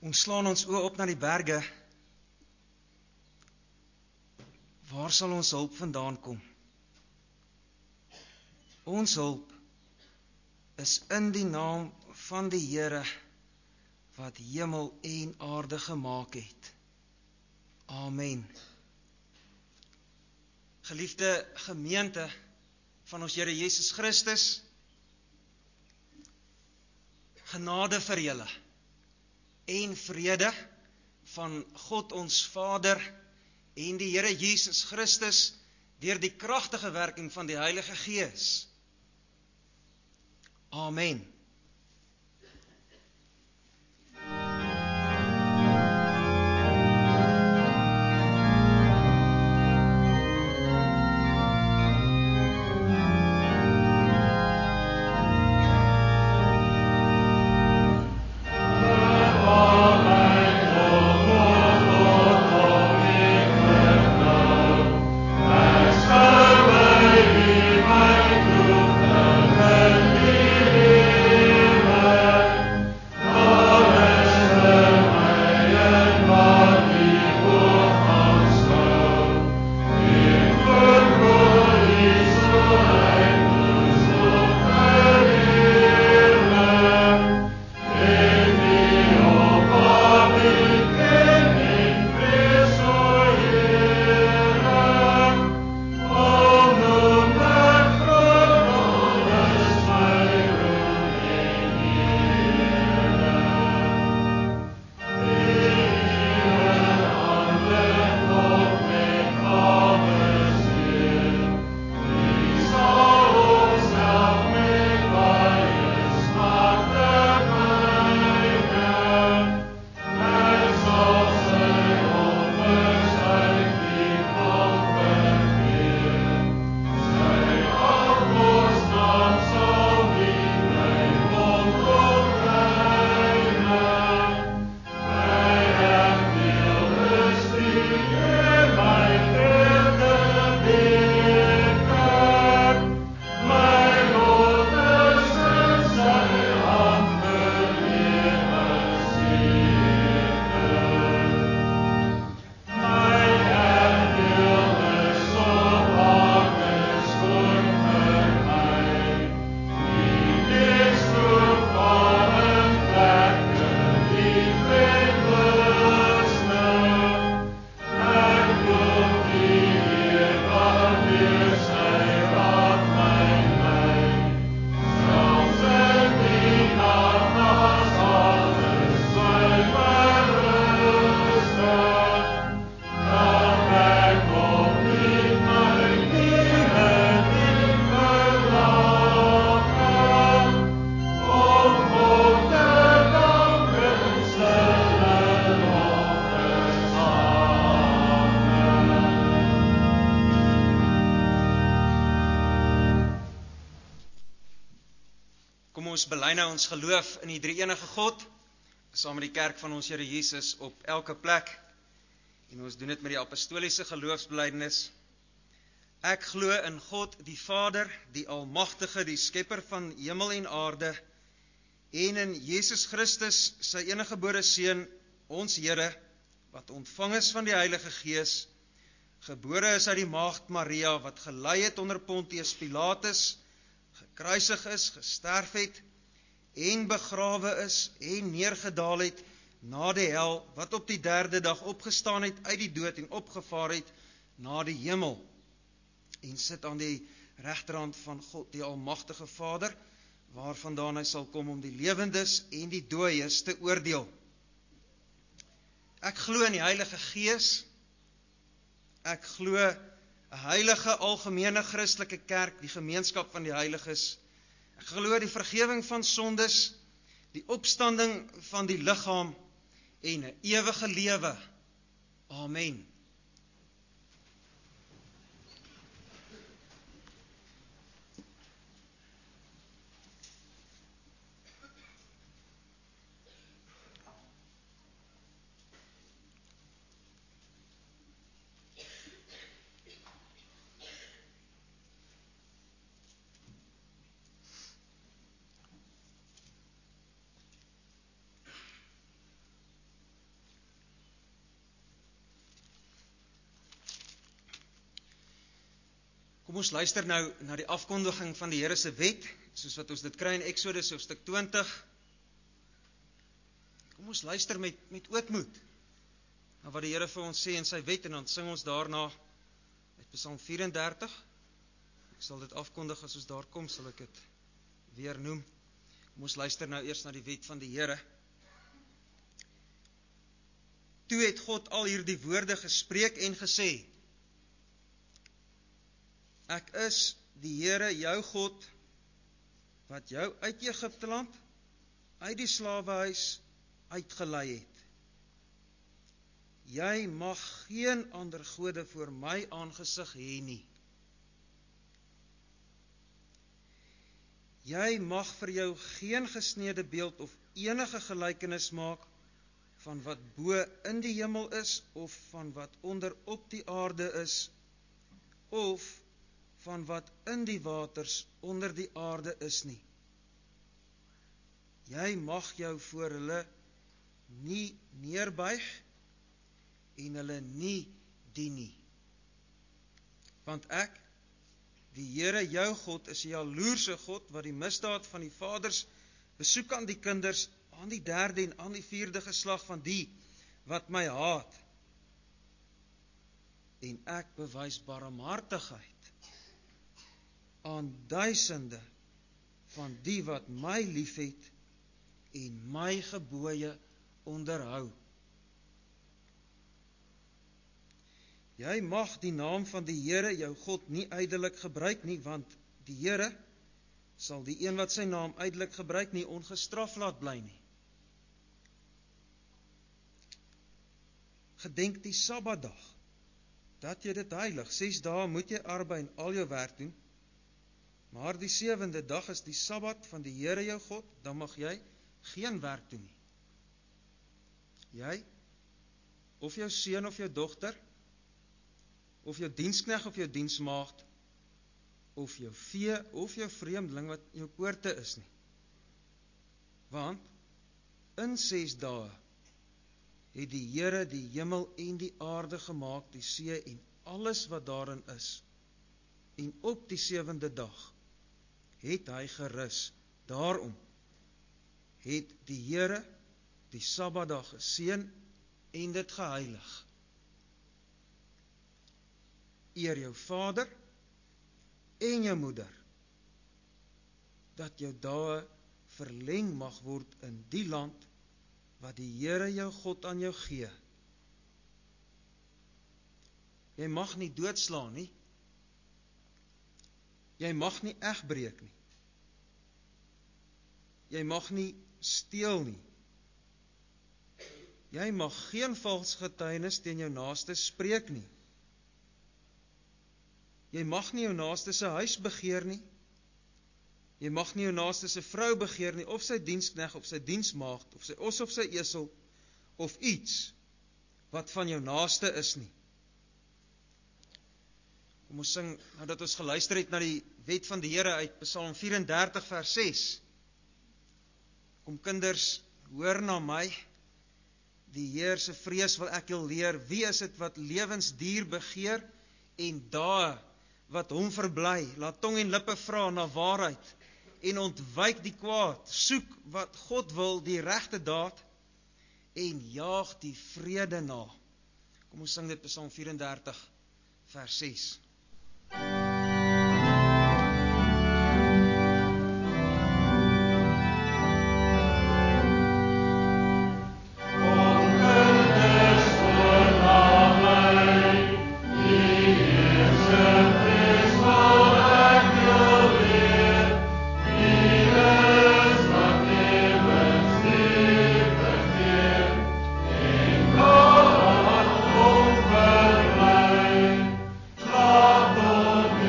Ons slaan ons oë op na die berge. Waar sal ons hulp vandaan kom? Ons hulp is in die naam van die Here wat hemel en aarde gemaak het. Amen. Geliefde gemeente van ons Here Jesus Christus, genade vir julle en vrede van God ons Vader en die Here Jesus Christus deur die kragtige werking van die Heilige Gees. Amen. Ons bely nou ons geloof in die drie-enige God, saam met die kerk van ons Here Jesus op elke plek. En ons doen dit met die apostoliese geloofsbelijdenis. Ek glo in God die Vader, die Almagtige, die Skepper van hemel en aarde, en in Jesus Christus, sy eniggebore Seun, ons Here, wat ontvang is van die Heilige Gees, gebore is uit die maagd Maria, wat gelei het onder Pontius Pilatus, gekruisig is, gesterf het, en begrawe is, en neergedaal het, na die hel, wat op die derde dag opgestaan het uit die dood, en opgevaar het, na die hemel, en sit aan die regterhand van God, die Almagtige Vader, waarvandaan hy sal kom om die lewendes en die dooies te oordeel. Ek glo in die Heilige Gees, ek glo 'n heilige algemene Christelike kerk, die gemeenskap van die heiliges. Ek glo die vergewing van sondes, die opstanding van die liggaam en 'n ewige lewe. Amen. Kom ons luister nou na die afkondiging van die Here se wet, soos wat ons dit kry in Eksodus hoofstuk 20. Kom ons luister met ootmoed na wat die Here vir ons sê in sy wet, en dan sing ons daarna uit Psalm 34. Ek sal dit afkondig as ons daar kom, sal ek dit weer noem. Kom ons luister nou eers na die wet van die Here. Toe het God al hierdie woorde gespreek en gesê: Ek is die Here jou God, wat jou uit Egipte land, uit die slawehuis uitgelei het. Jy mag geen ander gode voor my aangesig hê nie. Jy mag vir jou geen gesneede beeld of enige gelykenis maak van wat bo in die hemel is, of van wat onder op die aarde is, of van wat in die waters onder die aarde is nie. Jy mag jou voor hulle nie neerbuig en hulle nie dien nie. Want ek, die Here jou God, is 'n jaloerse God, wat die misdaad van die vaders besoek aan die kinders, aan die 3de en aan die 4de geslag van die wat my haat. En ek bewys barmhartigheid aan duisende van die wat my liefhet en my gebooie onderhou. Jy mag die naam van die Here jou God nie ydelik gebruik nie, want die Here sal die een wat sy naam ydelik gebruik nie ongestraf laat bly nie. Gedenk die Sabbatdag, dat jy dit heilig. 6 dae moet jy arbei en al jou werk doen, maar die 7de dag is die Sabbat van die Here jou God, dan mag jy geen werk doen nie. Jy, of jou seun of jou dogter, of jou diensknegt of jou diensmaagd, of jou vee of jou vreemdeling wat in jou poorte is nie. Want in 6 dae het die Here die hemel en die aarde gemaak, die see en alles wat daarin is. En op die 7de dag het hy gerus. Daarom het die Here die Sabbatdag geseën en dit geheilig. Eer jou vader en jou moeder, dat jou dae verleng mag word in die land wat die Here jou God aan jou gee. Jy mag nie doodslaan nie. Jy mag nie egbreek nie. Jy mag nie steel nie. Jy mag geen vals getuienis teen jou naaste spreek nie. Jy mag nie jou naaste se huis begeer nie. Jy mag nie jou naaste se vrou begeer nie, of sy diensknegt, of sy diensmaagd, of sy os of sy esel, of iets wat van jou naaste is nie. Kom ons sing, nadat ons geluister het na die wet van die Here uit Psalm 34 vers 6. Kom kinders, hoor na my. Die Heer se vrees wil ek julle leer. Wie is dit wat lewensduur begeer en dae wat hom verbly? Laat tong en lippe vra na waarheid en ontwyk die kwaad. Soek wat God wil, die regte daad, en jaag die vrede na. Kom ons sing dit Psalm 34 vers 6. Love,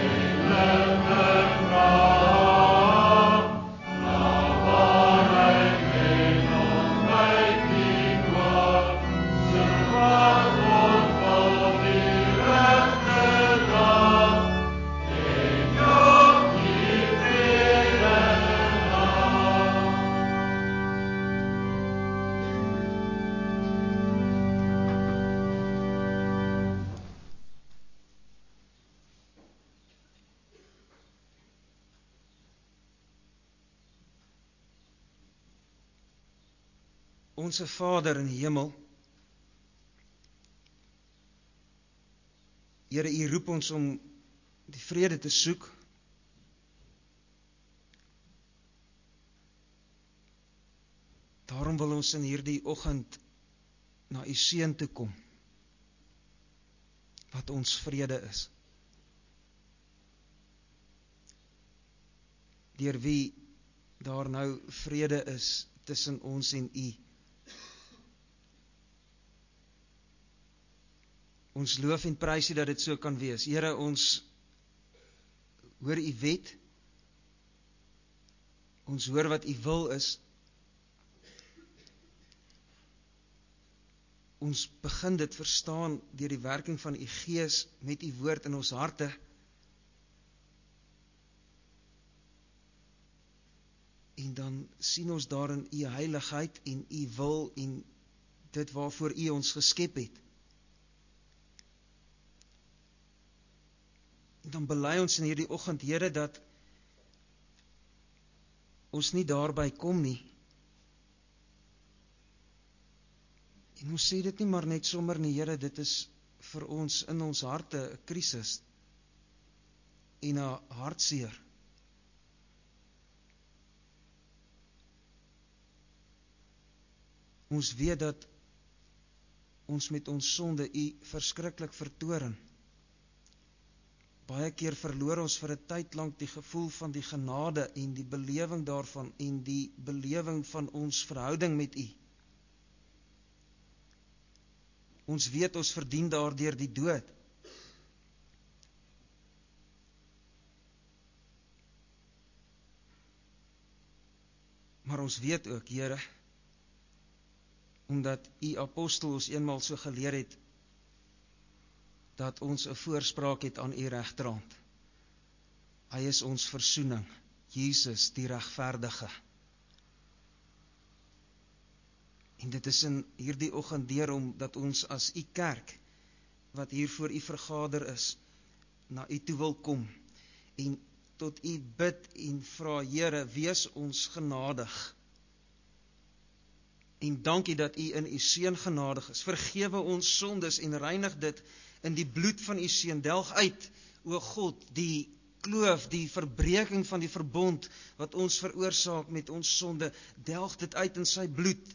Onse Vader in die hemel, Here, U roep ons om die vrede te soek. Daarom wil ons in hierdie oggend na U Seun toe kom, wat ons vrede is. Deur wie daar nou vrede is tussen ons en U. Ons loof en prys U dat dit so kan wees. Here, ons hoor U wet. Ons hoor wat U wil is. Ons begin dit verstaan deur die werking van U Gees met U woord in ons harte. En dan sien ons daarin U heiligheid en U wil en dit waarvoor U ons geskep het. En dan bely ons in hierdie oggend, Here, dat ons nie daarby kom nie. En ons sê dit nie maar net sommer nie, Here, dit is vir ons in ons harte 'n krisis en 'n hartseer. Ons weet dat ons met ons sonde U verskriklik vertoren. Baie keer verloor ons vir 'n tyd lank die gevoel van die genade en die belewing daarvan en die belewing van ons verhouding met U. Ons weet ons verdien daardeur die dood. Maar ons weet ook, Here, omdat U apostel ons eenmaal so geleer het, dat ons 'n voorspraak het aan U regterhand. Hy is ons versoening, Jesus die regverdige. En dit is in hierdie oggend daarom dat ons as U kerk, wat hier voor U vergader is, na U toe wil kom en tot U bid en vra, Here, wees ons genadig. En dankie dat U in U Seun genadig is. Vergewe ons sondes en reinig dit in die bloed van U Seun. Delg uit, o God, die kloof, die verbreeking van die verbond wat ons veroorsaak met ons sonde. Delg dit uit in sy bloed.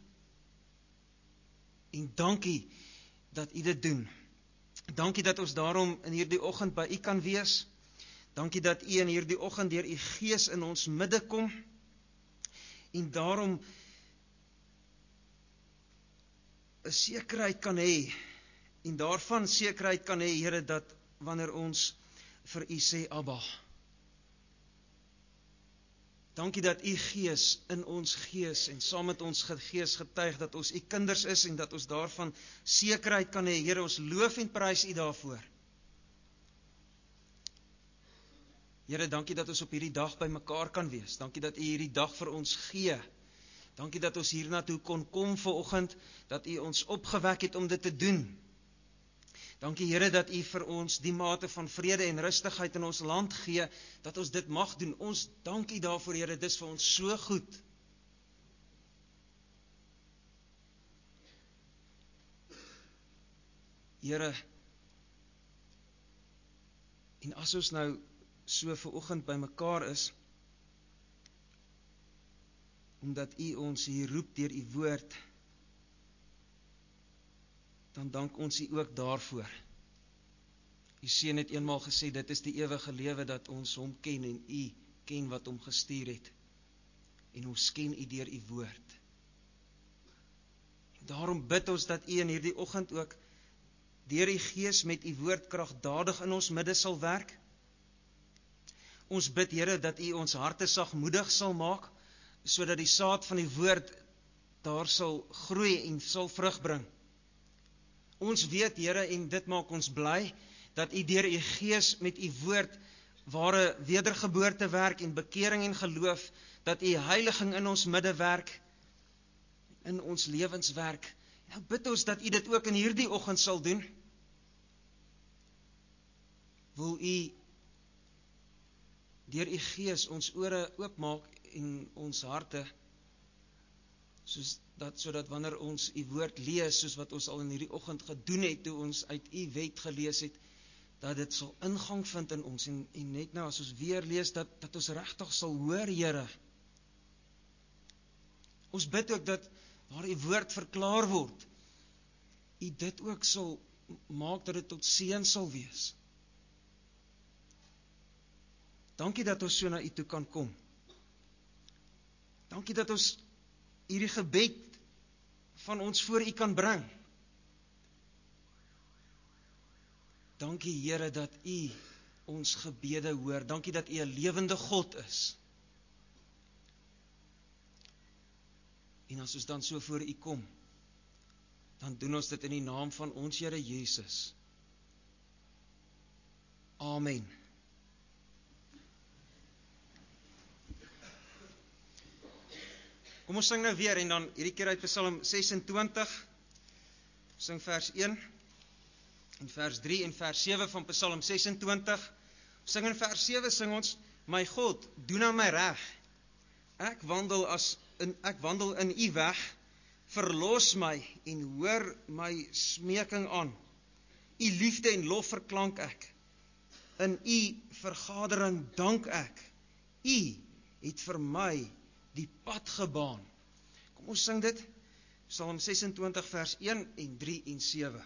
En dankie dat U dit doen. Dankie dat ons daarom in hierdie oggend by U kan wees. Dankie dat U in hierdie oggend deur U Gees in ons midde kom. En daarom 'n sekerheid kan hê, en daarvan sekerheid kan hê, Here, dat wanneer ons vir U sê, Abba. Dankie dat U Gees in ons gees en saam met ons gees getuig dat ons U kinders is en dat ons daarvan sekerheid kan hê. Here, ons loof en prys U daarvoor. Here, dankie dat ons op hierdie dag by mekaar kan wees. Dankie dat U hierdie dag vir ons gee. Dankie dat ons hiernatoe kon kom vanoggend, dat U ons opgewek het om dit te doen. Dankie, Here, dat U vir ons die mate van vrede en rustigheid in ons land gee, dat ons dit mag doen. Ons dankie daarvoor, Here, dis vir ons so goed. Here, en as ons nou so vanoggend by mekaar is, omdat U ons hier roep deur U woord, dan dank ons U ook daarvoor. U Seun het eenmaal gesê, dit is die ewige lewe dat ons Hom ken en U ken wat Hom gestuur het. En ons ken U deur U woord. En daarom bid ons dat U in hierdie oggend ook deur U Gees met U woord kragtadig in ons midde sal werk. Ons bid, Here, dat U ons harte sagmoedig sal maak, sodat die saad van die woord daar sal groei en sal vrug bring. Ons weet, Here, en dit maak ons bly, dat U deur U Gees met U woord ware wedergeboorte werk en bekering en geloof, dat U heiliging in ons midde werk, in ons lewens werk. Nou bid ons dat U dit ook in hierdie oggend sal doen. Wil U deur U Gees ons ore oopmaak en ons harte, sodat wanneer ons u woord lees, soos wat ons al in hierdie oggend gedoen het, toe ons uit u wet gelees het, dat dit sal ingang vind in ons, en net nou as ons weer lees, dat ons regtig sal hoor, Here. Ons bid ook dat waar u woord verklaar word, u dit ook sal maak dat dit tot seën sal wees. Dankie dat ons so na u toe kan kom. Dankie dat ons hierdie gebed van ons voor u kan bring. Dankie, Here, dat u ons gebede hoor. Dankie dat u 'n lewende God is. En as ons dan so voor u kom, dan doen ons dit in die naam van ons Here Jesus. Amen. Kom ons sing nou weer, en dan hierdie keer uit Psalm 26, sing vers 1, en vers 3 en vers 7 van Psalm 26. Sing in vers 7, sing ons, my God, doen aan my reg. Ek wandel in u weg, verlos my en hoor my smeking aan. U liefde en lof verklank ek. In u vergadering dank ek. U het vir my die pad gebaan. Kom ons sing dit. Psalm 26 vers 1 en 3 en 7.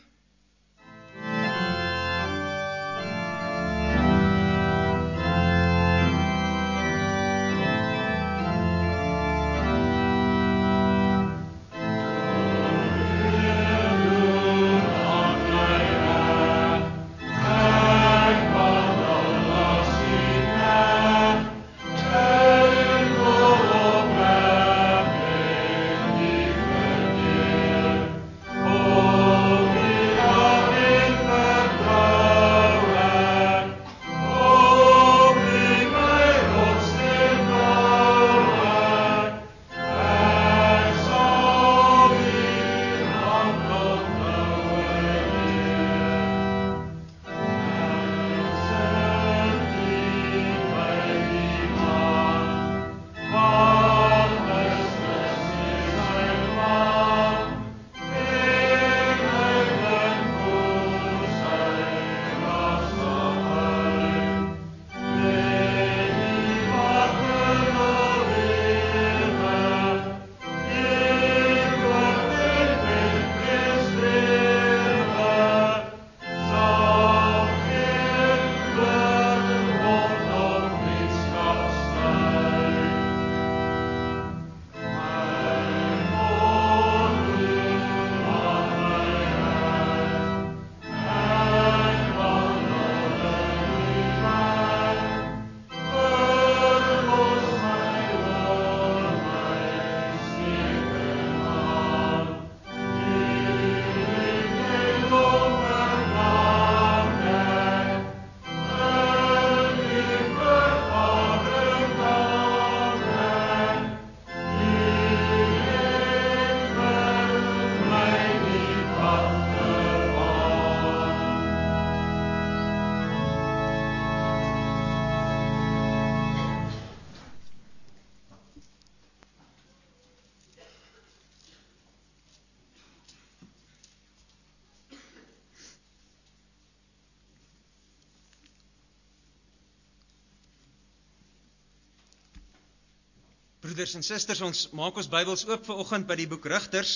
Broeders en susters, ons maak ons Bybels oop vanoggend by die boek Rigters.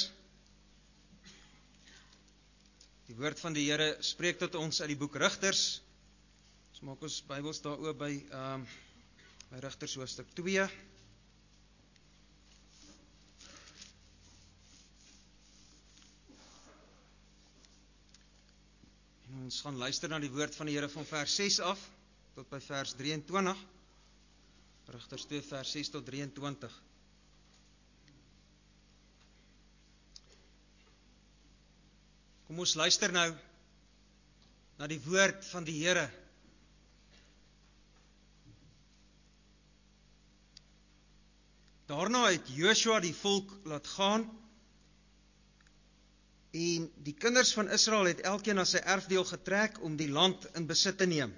Die woord van die Here spreek tot ons uit die boek Rigters. Ons maak ons Bybels daar oop by Rigters hoofstuk 2. En ons gaan luister na die woord van die Here van vers 6 af tot by vers 23. Rigters 2 vers 6 tot 23. Kom ons luister nou na die woord van die Here. Daarna het Joshua die volk laat gaan, en die kinders van Israel het elkeen na sy erfdeel getrek om die land in besit te neem.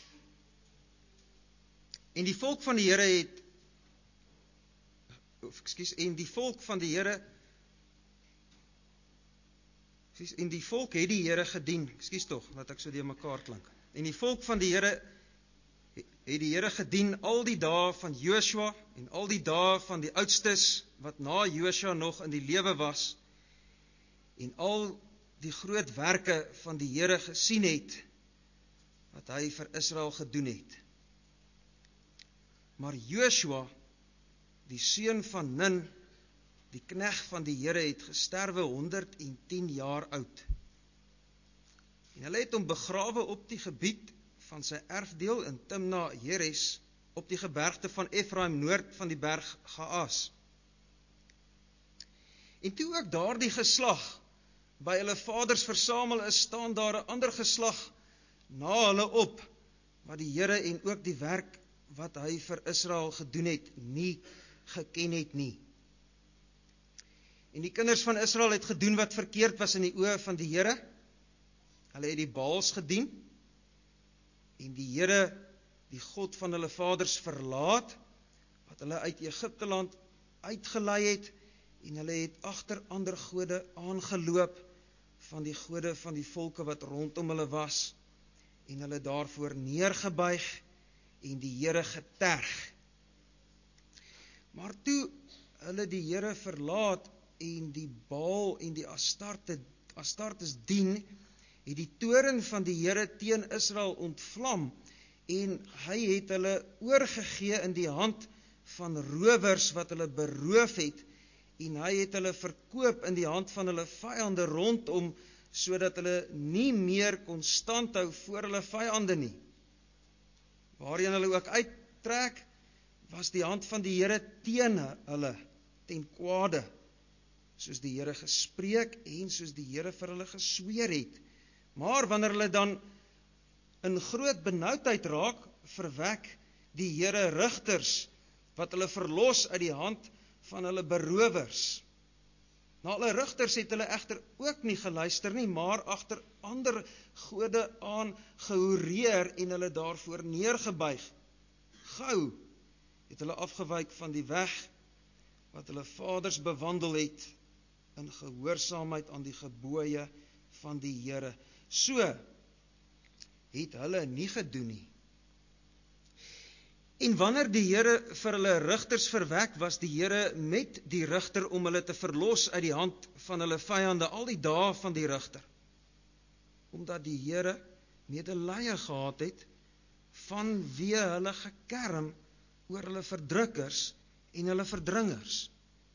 En die volk van die Here En die volk het die Here gedien. Ekskuus tog, dat ek so deur mekaar klink. En die volk van die Here het die Here gedien al die dae van Joshua en al die dae van die oudstes wat na Joshua nog in die lewe was en al die groot werke van die Here gesien het wat hy vir Israel gedoen het. Maar Joshua, die seun van Nun, die knegt van die Here, het gesterwe 110 jaar oud. En hulle het hom begrawe op die gebied van sy erfdeel in Timna Heres, op die gebergte van Efraim, noord van die berg Gaas. En toe ook daardie geslag by hulle vaders versamel is, staan daar 'n ander geslag na hulle op, wat die Here en ook die werk wat hy vir Israel gedoen het, nie geken het nie. En die kinders van Israel het gedoen wat verkeerd was in die oë van die Here. Hulle het die Baals gedien, en die Here, die God van hulle vaders, verlaat, wat hulle uit Egipte land uitgelei het, en hulle het agter ander gode aangeloop, van die gode van die volke wat rondom hulle was, en hulle daarvoor neergebuig, en die Here geterg. Maar toe hulle die Here verlaat, en die Baal en die Astartes dien, het die toorn van die Here teen Israel ontvlam, en hy het hulle oorgegee in die hand van rowers wat hulle beroof het, en hy het hulle verkoop in die hand van hulle vyande rondom, sodat hulle nie meer kon standhou voor hulle vyande nie. Waarheen hulle ook uittrek, was die hand van die Here teen hulle, ten kwade, soos die Here gespreek en soos die Here vir hulle gesweer het. Maar wanneer hulle dan in groot benoudheid raak, verwek die Here rigters, wat hulle verlos uit die hand van hulle berowers. Na hulle rigters het hulle egter ook nie geluister nie, maar agter ander gode aan gehoreer en hulle daarvoor neergebuig. Gou het hulle afgewyk van die weg wat hulle vaders bewandel het, in gehoorsaamheid aan die gebooie van die Here. So het hulle nie gedoen nie. En wanneer die Here vir hulle rigters verwek, was die Here met die rigter om hulle te verlos uit die hand van hulle vyande al die dae van die rigter. Omdat die Here medelee gehad het vanweë hulle gekerm oor hulle verdrukkers en hulle verdringers.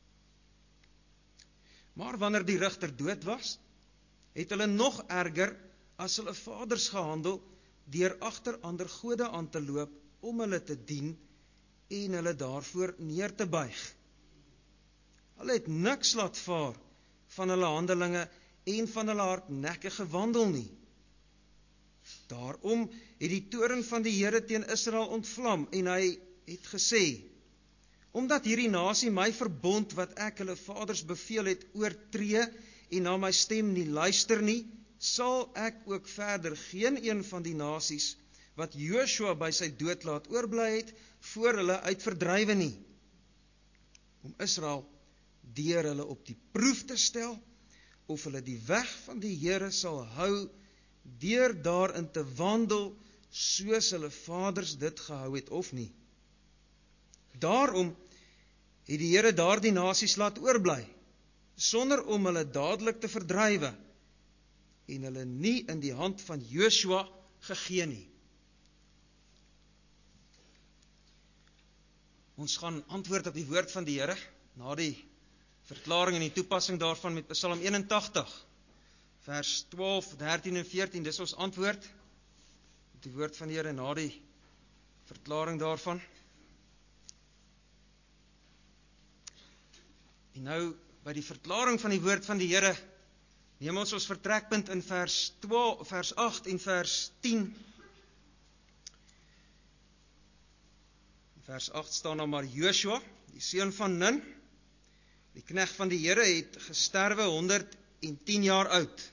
Maar wanneer die rigter dood was, het hulle nog erger as hulle vaders gehandel, deur agter ander gode aan te loop, om hulle te dien en hulle daarvoor neer te buig. Hulle het niks laat vaar van hulle handelinge en van hulle hardnekkige wandel nie. Daarom het die toorn van die Here teen Israel ontvlam, en hy het gesê: omdat hierdie nasie my verbond wat ek hulle vaders beveel het oortree en na my stem nie luister nie, sal ek ook verder geen een van die nasies wat Joshua by sy dood laat oorbly het, voor hulle uitverdrywe nie, om Israel deur hulle op die proef te stel, of hulle die weg van die Here sal hou, deur daarin te wandel, soos hulle vaders dit gehou het of nie. Daarom het die Here daardie nasies laat oorbly, sonder om hulle dadelik te verdrywe, en hulle nie in die hand van Joshua gegee nie. Ons gaan antwoord op die woord van die Here, na die verklaring en die toepassing daarvan met Psalm 81, vers 12, 13 en 14, dis ons antwoord op die woord van die Here, na die verklaring daarvan. En nou, by die verklaring van die woord van die Here, neem ons vertrekpunt in vers 8 en vers 10. Vers 8 staan nou maar: Joshua, die seun van Nun, die knegt van die Here, het gesterwe 110 jaar oud.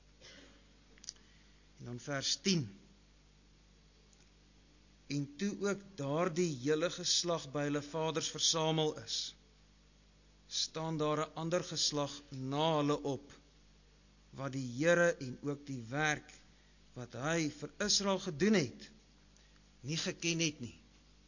En dan vers 10. En toe ook daardie hele geslag by hulle vaders versamel is, staan daar 'n ander geslag na hulle op, wat die Here en ook die werk wat hy vir Israel gedoen het, nie geken het nie.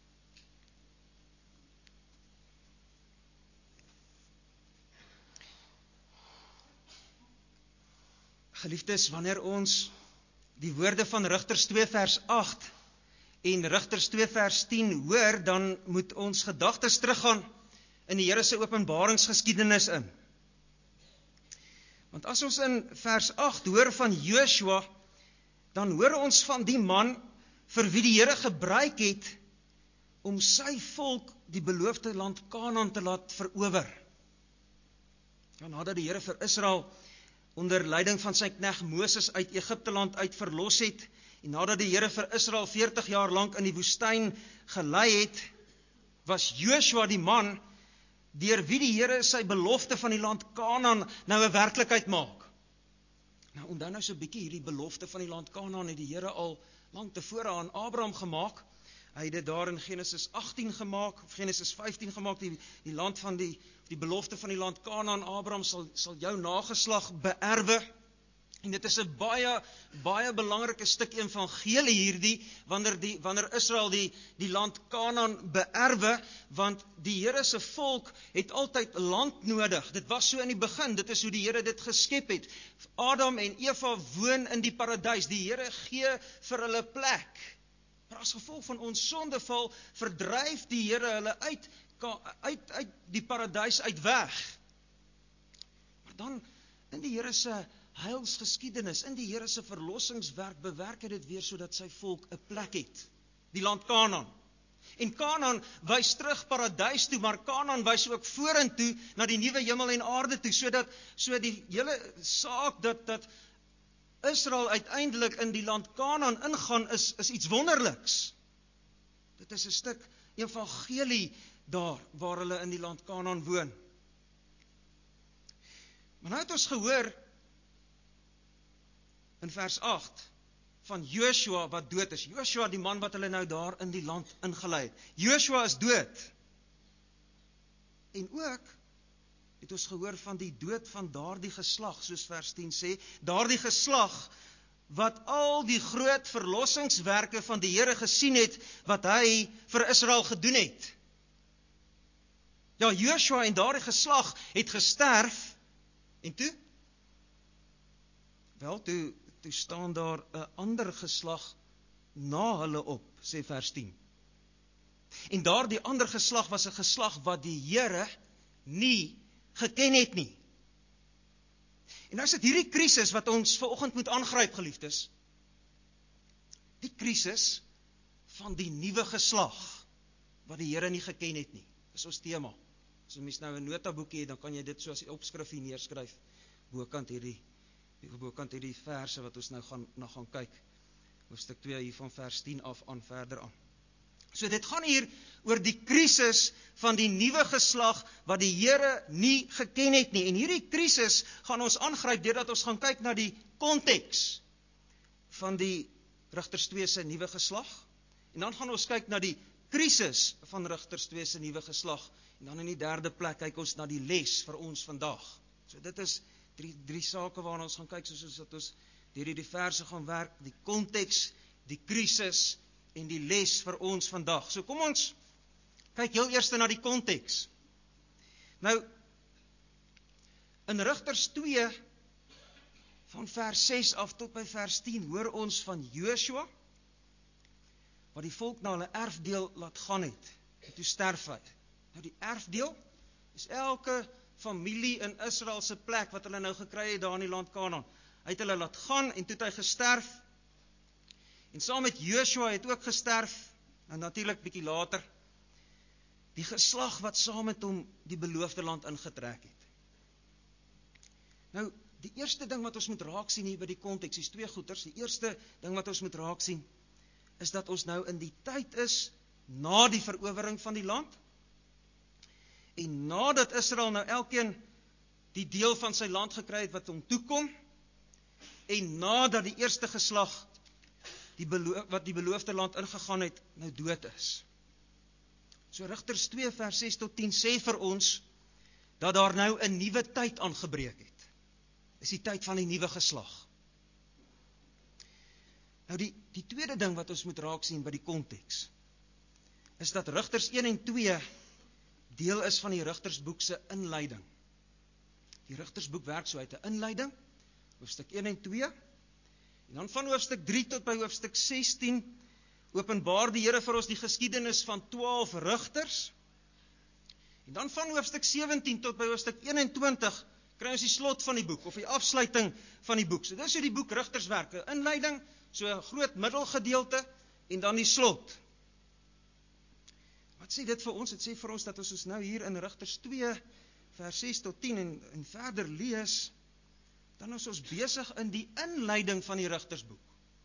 Geliefdes, wanneer ons die woorde van Rigters 2 vers 8 en Rigters 2 vers 10 hoor, dan moet ons gedagtes teruggaan in die Here se openbaringsgeskiedenis in. Want as ons in vers 8 hoor van Joshua, dan hoor ons van die man vir wie die Here gebruik het om sy volk die beloofde land Kanaan te laat verower. Ja, nadat die Here vir Israel onder leiding van sy knegt Moses uit Egipte land uit verlos het, en nadat die Here vir Israel 40 jaar lank in die woestyn gelei het, was Joshua die man deur wie die Here sy belofte van die land Kanaan nou 'n werklikheid maak. Nou onthou nou so 'n bietjie hierdie belofte van die land Kanaan het die Here al lank tevore aan Abraham gemaak. Hy het dit daar in Genesis 18 gemaak, of Genesis 15 gemaak, die land van die belofte van die land Kanaan. Abraham sal jou nageslag beerwe. En dit is 'n baie belangrike stuk evangelie hierdie, wanneer Israel die land Kanaan beerwe, want die Here se volk het altyd land nodig. Dit was so in die begin, dit is hoe die Here dit geskep het. Adam en Eva woon in die paradys, die Here gee vir hulle plek. Maar as gevolg van ons sondeval verdryf die Here hulle uit die paradys uit weg. Maar dan in die Here se heilsgeskiedenis, in die Here se verlossingswerk bewerk hy dit weer sodat sy volk 'n plek het, die land Kanaan. En Kanaan wys terug paradys toe, maar Kanaan wys ook vorentoe na die nuwe hemel en aarde toe, so die hele saak dat Israel uiteindelik in die land Kanaan ingaan is iets wonderliks. Dit is 'n stuk evangelie daar waar hulle in die land Kanaan woon. Maar nou het ons gehoor in vers 8 van Joshua wat dood is. Joshua die man wat hulle nou daar in die land ingelei het. Joshua is dood. En ook het ons gehoor van die dood van daardie geslag, soos vers 10 sê, daardie geslag wat al die groot verlossingswerke van die Here gesien het, wat hy vir Israel gedoen het. Ja, Joshua en daardie geslag het gesterf, en toe? Wel, toe staan daar 'n ander geslag na hulle op, sê vers 10. En daardie ander geslag was 'n geslag wat die Here nie geken het nie. En nou is dit hierdie krisis wat ons vanoggend moet aangryp, geliefdes. Die krisis van die nuwe geslag wat die Here nie geken het nie. Dis ons tema. As jy mens nou 'n notaboekie het, dan kan jy dit so as 'n opskrif hier neerskryf bokant hierdie verse wat ons nou gaan kyk. Hoofstuk 2 hier van vers 10 af aan verder aan. So dit gaan hier oor die krisis van die nuwe geslag wat die Here nie geken het nie. En hierdie krisis gaan ons aangryp deurdat ons gaan kyk na die konteks van die Rigters 2 se nuwe geslag. En dan gaan ons kyk na die krisis van Rigters 2 se nuwe geslag. En dan in die derde plek kyk ons na die les vir ons vandag. So dit is drie sake waarna ons gaan kyk, soos dat ons deur hierdie verse gaan werk, die konteks, die krisis en die les vir ons vandag. So kom ons kyk heel eers na die konteks. Nou, in Rigters 2 van vers 6 af tot by vers 10 hoor ons van Joshua wat die volk na hulle erfdeel laat gaan het. En toe sterf hy. Nou die erfdeel is elke familie in Israel se plek wat hulle nou gekry het daar in die land Kanaan. Hy het hulle laat gaan en toe het hy gesterf. En saam met Joshua het ook gesterf, en natuurlik bietjie later, die geslag wat saam met hom die beloofde land ingetrek het. Nou, die eerste ding wat ons moet raak sien hier by die konteks, is twee goeters. Die eerste ding wat ons moet raak sien, is dat ons nou in die tyd is na die verowering van die land. En nadat Israel nou elkeen die deel van sy land gekry het wat hom toekom, en nadat die eerste geslag wat die beloofde land ingegaan het, nou dood is. So Rigters 2 vers 6 tot 10 sê vir ons dat daar nou 'n nuwe tyd aangebreek het. is die tyd van die nuwe geslag. Nou die tweede ding wat ons moet raak sien by die konteks, is dat Rigters 1 en 2 deel is van die Rigtersboek se inleiding. Die Rigtersboek werk so uit 'n inleiding, hoofstuk 1 en 2, en dan van hoofstuk 3 tot by hoofstuk 16, openbaar die Here vir ons die geskiedenis van 12 rigters, en dan van hoofstuk 17 tot by hoofstuk 21, kry ons die slot van die boek, of die afsluiting van die boek. So dis hoe die boek Rigters werk, 'n inleiding, so 'n groot middelgedeelte, en dan die slot. Wat sê dit vir ons? Dit sê vir ons dat ons nou hier in Rigters 2, vers 6 tot 10 en verder lees, dan is ons besig in die inleiding van die Rigtersboek.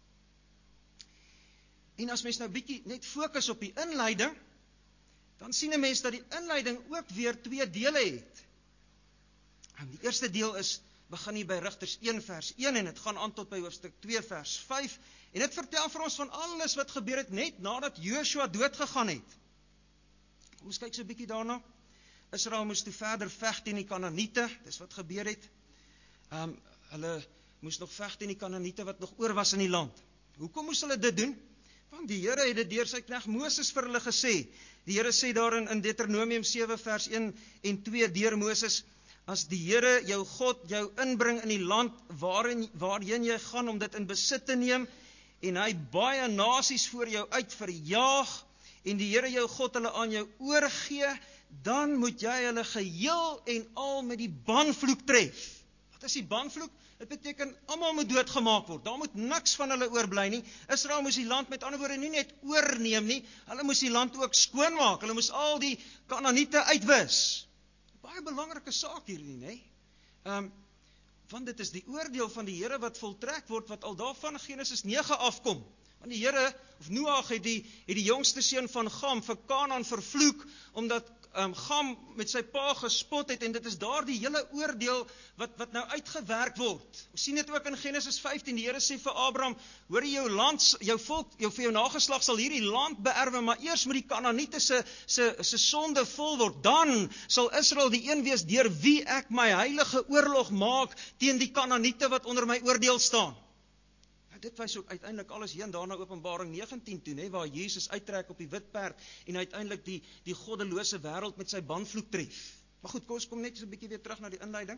En as mens nou bietjie net fokus op die inleiding, dan sien 'n mens dat die inleiding ook weer 2 dele het. En die eerste deel begin hier by Rigters 1 vers 1 en dit gaan aan tot by hoofstuk 2 vers 5 en dit vertel vir ons van alles wat gebeur het net nadat Joshua dood gegaan het. Kom ons kyk so 'n bietjie daarna. Israel moes toe verder veg teen die Kanaaniete, dis wat gebeur het. Hulle moes nog veg teen die Kanaaniete wat nog oor was in die land. Hoekom moes hulle dit doen? Want die Here het dit deur sy knegt Moses vir hulle gesê. Die Here sê daarin in Deuteronomium 7 vers 1 en 2 deur Moses, as die Here jou God jou inbring in die land waarheen jy gaan om dit in besit te neem, en hy baie nasies voor jou uit verjaag, en die Here jou God hulle aan jou oorgee, dan moet jy hulle geheel en al met die banvloek tref. Wat is die banvloek? Dit beteken, almal moet doodgemaak word, daar moet niks van hulle oorbly nie. Israel moes die land met ander woorde nie net oorneem nie, hulle moes die land ook skoonmaak, hulle moes al die Kanaaniete uitwis. Baie belangrike saak hierdie, nê? Want dit is die oordeel van die Here wat voltrek word, wat al daarvan Genesis 9 afkom. Want die Here, of Noag het die jongste seun van Gam vir Kanaan vervloek, omdat Gam met sy pa gespot het, en dit is daar die hele oordeel wat nou uitgewerk word. Ons sien dit ook in Genesis 15, die Here sê vir Abraham, hoor jou land, jou volk, vir jou nageslag sal hierdie land beerwe, maar eers moet die Kanaaniete se sonde vol word, dan sal Israel die een wees deur wie ek my heilige oorlog maak teen die Kanaaniete wat onder my oordeel staan. Dit wys ook uiteindelik alles heen daarna Openbaring 19 toe, waar Jesus uittrek op die wit perd en uiteindelik die goddelose wêreld met sy banvloek tref. Maar goed, kom ons kom net so 'n bietjie weer terug na die inleiding.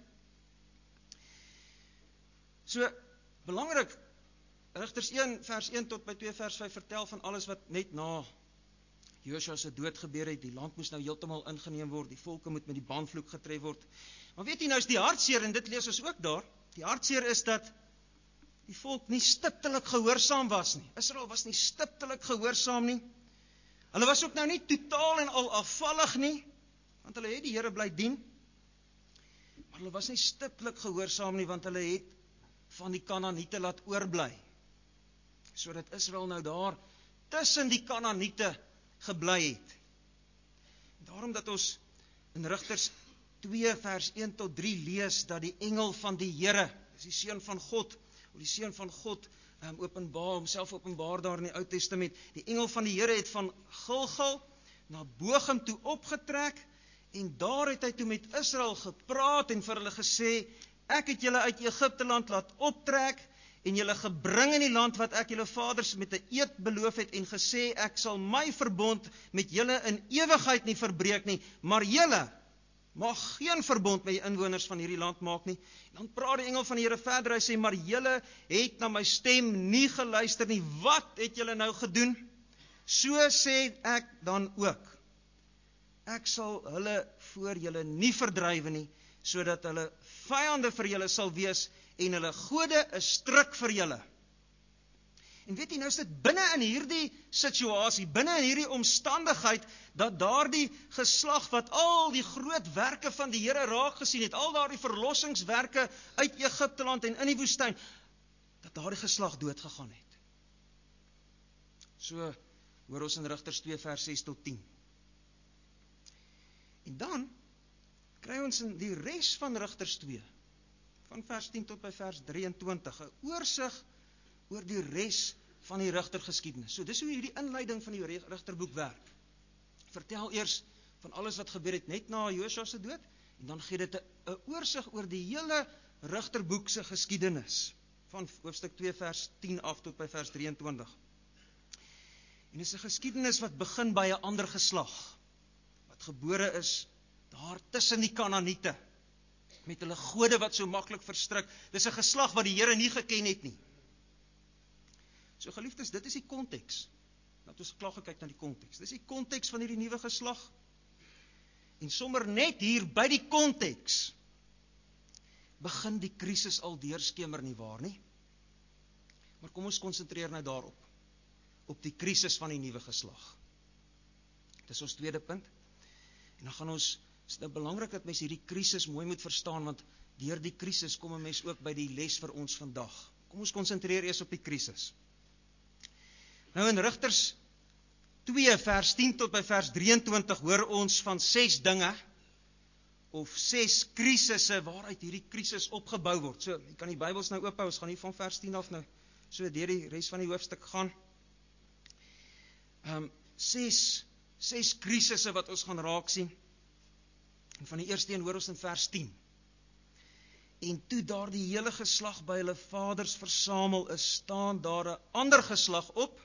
So, belangrik, Rigters 1 vers 1 tot by 2 vers 5 vertel van alles wat net na Joshua se dood gebeur het. Die land moes nou heeltemal ingeneem word, die volke moet met die banvloek getref word. Maar weet jy, nou is die hartseer, en dit lees ons ook daar, die hartseer is dat die volk nie stiptelik gehoorsaam was nie. Israel was nie stiptelik gehoorsaam nie. Hulle was ook nou nie totaal en al afvallig nie, want hulle het die Here bly dien. Maar hulle was nie stiptelik gehoorsaam nie, want hulle het van die Kanaaniete laat oorbly. Sodat Israel nou daar tussen die Kanaaniete gebly het. Daarom dat ons in Rigters 2 vers 1 tot 3 lees dat die engel van die Here, dis die seun van God, die seun van God homself openbaar daar in die Ou Testament. Die engel van die Here het van Gilgal na Bochum toe opgetrek, en daar het hy toe met Israel gepraat en vir hulle gesê, ek het julle uit Egipte land laat optrek en julle gebring in die land wat ek julle vaders met 'n eed beloof het en gesê, ek sal my verbond met julle in ewigheid nie verbreek nie, maar julle mag geen verbond met die inwoners van hierdie land maak nie. En dan praat die engel van die Here verder, hy sê, maar julle het na my stem nie geluister nie, wat het julle nou gedoen? So sê ek dan ook, ek sal hulle voor julle nie verdrywe nie, sodat hulle vyande vir julle sal wees, en hulle gode 'n struik vir julle. En weet jy, nou is dit binne in hierdie situasie, binne in hierdie omstandigheid, dat daardie geslag wat al die groot werke van die Here raak gesien het, al daardie verlossingswerke uit Egipte land en in die woestyn, dat daardie geslag dood gegaan het. So hoor ons in Rigters 2 vers 6 tot 10. En dan kry ons in die res van Rigters 2, van vers 10 tot by vers 23, 'n oorsig oor die res van die rigtergeskiedenis. So dis hoe hierdie inleiding van die rigterboek werk. Vertel eers van alles wat gebeur het net na Joshua se dood, en dan gee dit 'n oorsig oor die hele Rigterboek se geskiedenis, van hoofstuk 2 vers 10 af tot by vers 23. En dit is 'n geskiedenis wat begin by 'n ander geslag, wat gebore is daar tussen die Kanaaniete, met hulle gode wat so maklik verstrik. Dis 'n geslag wat die Here nie geken het nie. So geliefdes, dit is die konteks. Laat ons klaar kyk na die konteks. Dis die konteks van hierdie nuwe geslag. En sommer net hier by die konteks begin die krisis al deurskemer, nie waar nie? Maar kom ons konsentreer nou daarop. Op die krisis van die nuwe geslag. Dis ons tweede punt. En dan gaan ons, is nou belangrik dat mens hierdie krisis mooi moet verstaan, want deur die krisis kom 'n mens ook by die les vir ons vandag. Kom ons konsentreer eers op die krisis. Nou in Rigters 2 vers 10 tot by vers 23 hoor ons van 6 dinge, of 6 krisisse waaruit hierdie krisis opgebou word. So, jy kan die Bybels nou oophou, ons gaan nie van vers 10 af nou, so deur die res van die hoofstuk gaan. 6 krisisse wat ons gaan raak sien. En van die eerste een hoor ons in vers 10. En toe daar die hele geslag by hulle vaders versamel is, staan daar 'n ander geslag op,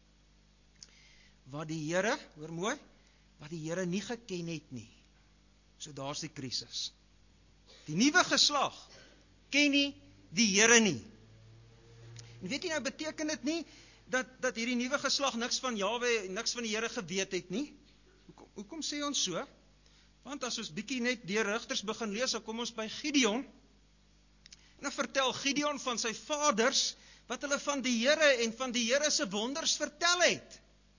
wat die Here, hoor mooi, wat die Here nie geken het nie. So daar's die krisis. Die nuwe geslag ken nie die Here nie. En weet jy nou, beteken dit nie dat hierdie nuwe geslag niks van Jahwe, niks van die Here geweet het nie? Hoekom sê ons so? Want as ons bietjie net deur Rigters begin lees, dan kom ons by Gideon. En dan vertel Gideon van sy vaders, wat hulle van die Here en van die Here se wonders vertel het.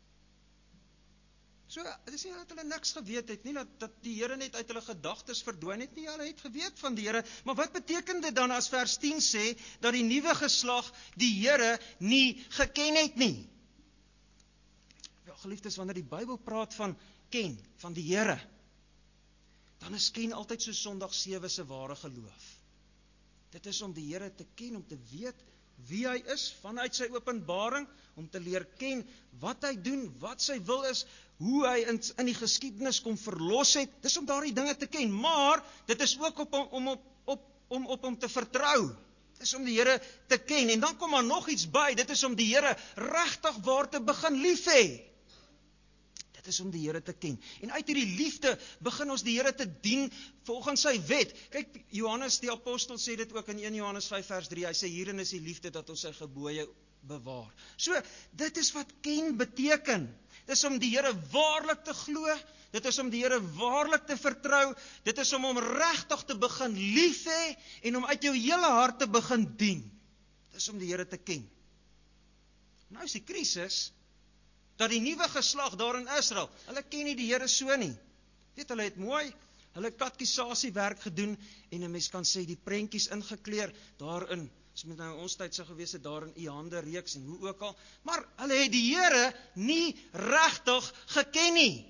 So, dit is nie dat hulle niks geweet het nie, dat die Here net uit hulle gedagtes verdwyn het nie, hulle het geweet van die Here. Maar wat beteken dit dan as vers 10 sê, dat die nuwe geslag die Here nie geken het nie? Wel, geliefdes, wanneer die Bybel praat van ken, van die Here, dan is ken altyd so Sondag 7 se ware geloof. Dit is om die Here te ken, om te weet wie hy is, vanuit sy openbaring, om te leer ken wat hy doen, wat sy wil is, hoe hy in die geskiedenis kom verlos het. Dis om daardie dinge te ken, maar dit is ook om op hom te vertrou. Dis om die Here te ken, en dan kom maar nog iets by, dit is om die Here regtig waar te begin lief hê. Dit is om die Here te ken. En uit hierdie liefde begin ons die Here te dien volgens sy wet. Kyk, Johannes die apostel sê dit ook in 1 Johannes 5 vers 3. Hy sê hierin is die liefde dat ons sy gebooie bewaar. So, dit is wat ken beteken. Dit is om die Here waarlik te glo. Dit is om die Here waarlik te vertrou. Dit is om hom regtig te begin lief hê en om uit jou hele hart te begin dien. Dit is om die Here te ken. Nou is die krisis dat die nuwe geslag daar in Israel, hulle ken nie die Here so nie. Weet, hulle het mooi, hulle katekisasiewerk werk gedoen, en 'n mens kan sê die prentjies ingekleer daarin, as met nou ons tyd sou gewees het, daar in U hande reeks en hoe ook al, maar hulle het die Here nie regtig geken nie.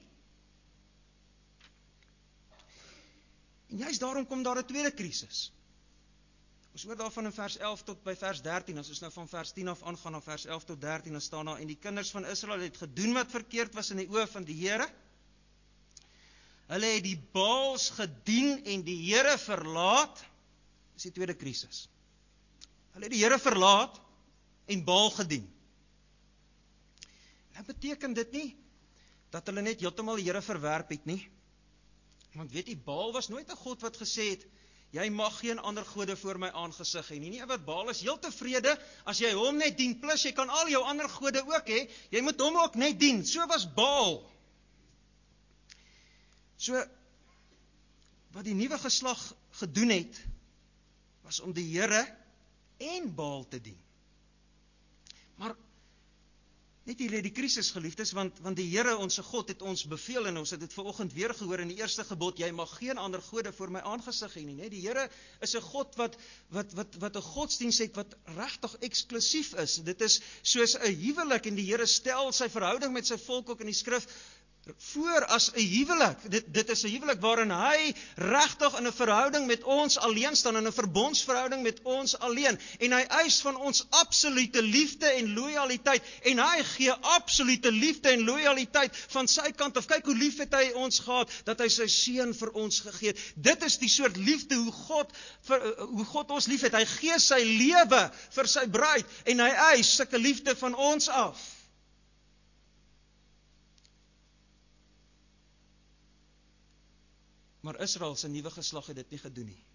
En juist daarom kom daar 'n tweede krisis. Ons hoor daarvan in vers 11 tot by vers 13, as ons nou van vers 10 af aangaan na vers 11 tot 13, dan staan daar, en die kinders van Israel het gedoen wat verkeerd was in die oë van die Here. Hulle het die Baals gedien en die Here verlaat. Dis die tweede krisis. Hulle het die Here verlaat en Baal gedien. Nou beteken dit nie dat hulle net heeltemal die Here verwerp het nie. Want weet jy, Baal was nooit 'n God wat gesê het, jy mag geen ander gode voor my aangesig hê nie. Nie, wat Baal is heel tevrede as jy hom net dien, plus jy kan al jou ander gode ook hê, jy moet hom ook net dien. So was Baal. So, wat die nuwe geslag gedoen het, was om die Here en Baal te dien. Maar net hier lê die krisis, geliefdes, want die Here, ons God, het ons beveel, en ons het dit vanoggend weer gehoor in die eerste gebod, jy mag geen ander gode voor my aangesig hê nie. Die Here is 'n God wat 'n godsdienst het wat regtig eksklusief is. Dit is soos 'n huwelik, en die Here stel sy verhouding met sy volk ook in die skrif voor as 'n huwelik. Dit is 'n huwelik waarin hy regtig in 'n verhouding met ons alleen staan, in 'n verbondsverhouding met ons alleen. En hy eis van ons absolute liefde en lojaliteit. En hy gee absolute liefde en lojaliteit van sy kant af. Kyk hoe lief het hy ons gehad, dat hy sy seun vir ons gegee het. Dit is die soort liefde hoe God ons lief het. Hy gee sy lewe vir sy bruid en hy eis sulke liefde van ons af. Maar Israel se nuwe geslag het dit nie gedoen nie.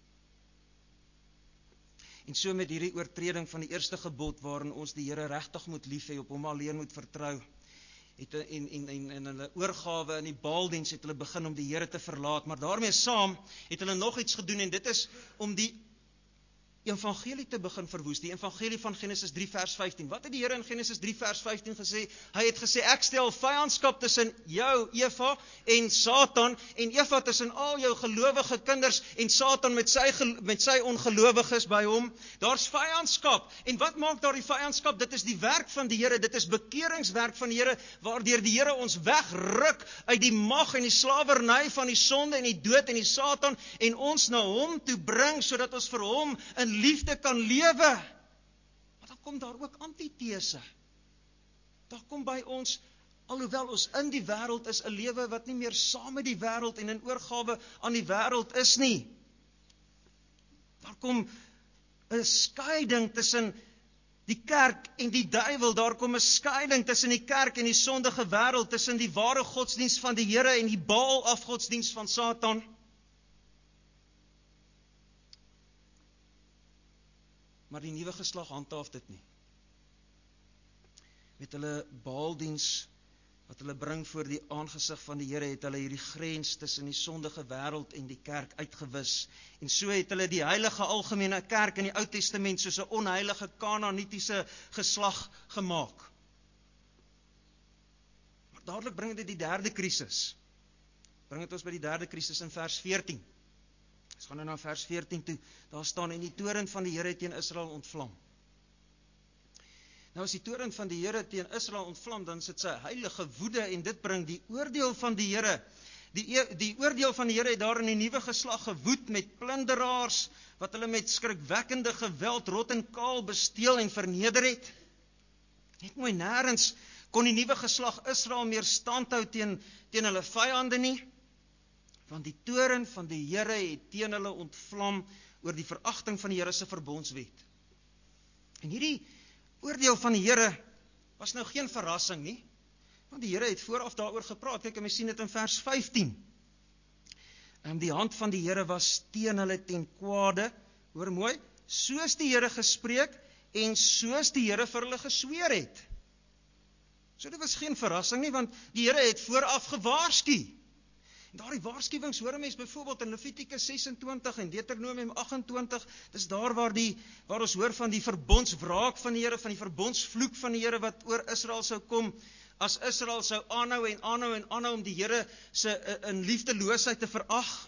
En so met hierdie oortreding van die eerste gebod, waarin ons die Here regtig moet lief hê, op hom alleen moet vertrou, en hulle oorgawe in die Baaldiens het hulle begin om die Here te verlaat, maar daarmee saam het hulle nog iets gedoen, en dit is om die evangelie te begin verwoes, die evangelie van Genesis 3 vers 15. Wat het die Here in Genesis 3 vers 15 gesê? Hy het gesê, ek stel vyandskap tussen jou, Eva, en Satan, en Eva tussen al jou gelowige kinders, en Satan met sy ongelowiges by hom. Daar's vyandskap, en wat maak daar die vyandskap? Dit is die werk van die Here, dit is bekeringswerk van die Here, waardeur die Here ons wegruk uit die mag en die slawerny van die sonde en die dood en die Satan, en ons na hom toe bring, sodat ons vir hom in liefde kan lewe. Maar dan kom daar ook antithese. Daar kom by ons, alhoewel ons in die wêreld is, 'n lewe wat nie meer saam met die wêreld en in oorgawe aan die wêreld is nie. Daar kom 'n skeiding tussen die kerk en die duiwel. Daar kom 'n skeiding tussen die kerk en die sondige wêreld, tussen die ware godsdiens van die Here en die Baal afgodsdiens van Satan. Maar die nuwe geslag handhaaf dit nie. Met hulle Baaldiens wat hulle bring voor die aangesig van die Here, het hulle hierdie grens tussen die sondige wêreld en die kerk uitgewis. En so het hulle die heilige algemene kerk in die Ou Testament soos 'n onheilige Kanaanitiese geslag gemaak. Maar dadelik bring dit die derde krisis. Bring dit ons by die derde krisis in vers 14. Ons gaan nou na vers 14 toe. Daar staan, en die toorn van die Here teen Israel ontvlam. Nou as die toorn van die Here teen Israel ontvlam, dan sit sy heilige woede, en dit bring die oordeel van die Here. Die oordeel van die Here het daar in die nuwe geslag gewoed met plunderaars, wat hulle met skrikwekkende geweld rot en kaal besteel en verneder het. Net mooi nêrens kon die nuwe geslag Israel meer standhou teen hulle vyande nie. Want die toorn van die Here het teen hulle ontvlam oor die veragting van die Here se verbondswet. En hierdie oordeel van die Here was nou geen verrassing nie, want die Here het vooraf daaroor gepraat. Kyk, en ons sien dit in vers 15. Die hand van die Here was teen hulle ten kwade, hoor mooi, soos die Here gespreek en soos die Here vir hulle gesweer het. So dit was geen verrassing nie, want die Here het vooraf gewaarsku. Daardie waarskuwings hoor 'n mens byvoorbeeld in Levitikus 26 en Deuteronomium 28, dis daar waar ons hoor van die verbondswraak van die Here, van die verbondsvloek van die Here wat oor Israel sou kom, as Israel sou aanhou en aanhou en aanhou om die Here se in liefdeloosheid te verag.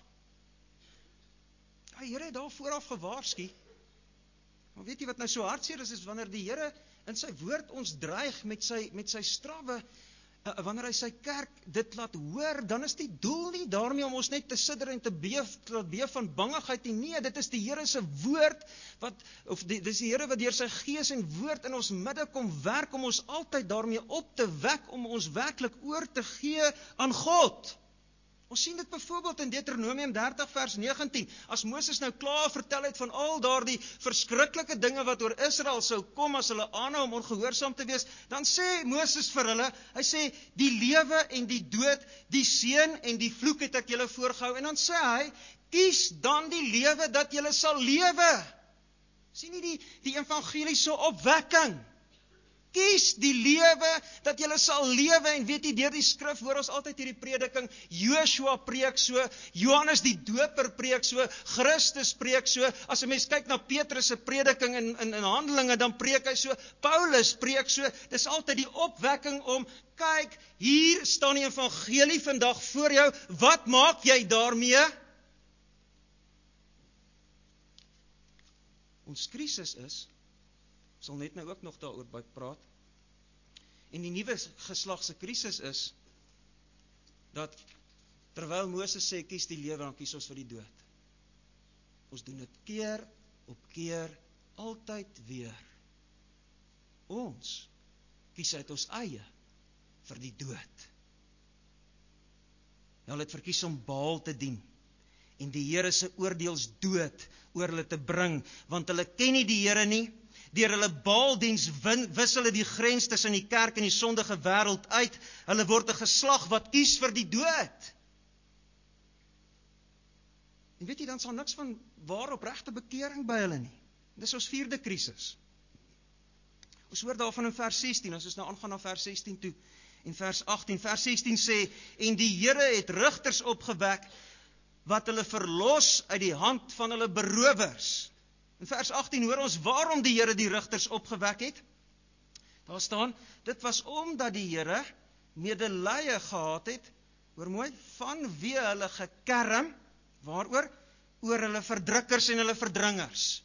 Die Here het daar vooraf gewaarsku. Maar weet jy wat nou so hartseer is wanneer die Here in sy woord ons dreig met sy strawwe, wanneer hy sy kerk dit laat hoor, dan is die doel nie daarmee om ons net te sidder en te beef van bangigheid nie. Nee, dit is die Here se woord, dis die Here wat deur sy gees en woord in ons midde kom werk, om ons altyd daarmee op te wek, om ons werklik oor te gee aan God. Ons sien dit byvoorbeeld in Deuteronomium 30 vers 19, as Moses nou klaar vertel het van al daardie verskriklike dinge wat oor Israel sou kom as hulle aanhou om ongehoorsaam te wees, dan sê Moses vir hulle, hy sê, die lewe en die dood, die seën en die vloek het ek julle voorgehou, en dan sê hy, kies dan die lewe dat julle sal lewe. Sien nie die evangeliese opwekking? Kies die lewe dat julle sal lewe, en weet jy, deur die skrif hoor ons altyd hierdie prediking, Joshua preek so, Johannes die Doper preek so, Christus preek so, as 'n mens kyk na Petrus se prediking in Handelinge, dan preek hy so, Paulus preek so, dis altyd die opwekking om, kyk, hier staan die evangelie vandag voor jou, wat maak jy daarmee? Ons krisis is, sal net nou ook nog daaroor praat. En die nuwe geslag se krisis is, dat terwyl Moses sê, kies die lewe, dan kies ons vir die dood. Ons doen dit keer op keer, altyd weer. Ons kies uit ons eie vir die dood. Hulle het verkies om Baal te dien en die Here se oordeelsdood oor hulle te bring, want hulle ken nie die Here nie. Deur hulle Baaldiens wis hulle die grens tussen die kerk en die sondige wêreld uit. Hulle word 'n geslag wat kies vir die dood. En weet jy, dan sal niks van ware opregte bekering by hulle nie. Dis ons 4de krisis. Ons hoor daarvan in vers 16, as ons nou aangaan na vers 16 toe, en vers 18. Vers 16 sê, en die Here het rigters opgewek, wat hulle verlos uit die hand van hulle berowers. In vers 18 hoor ons waarom die Here die rigters opgewek het. Daar staan, dit was omdat die Here medelee gehad het, hoor mooi, vanweë hulle gekerm, waaroor? Oor hulle verdrukkers en hulle verdringers.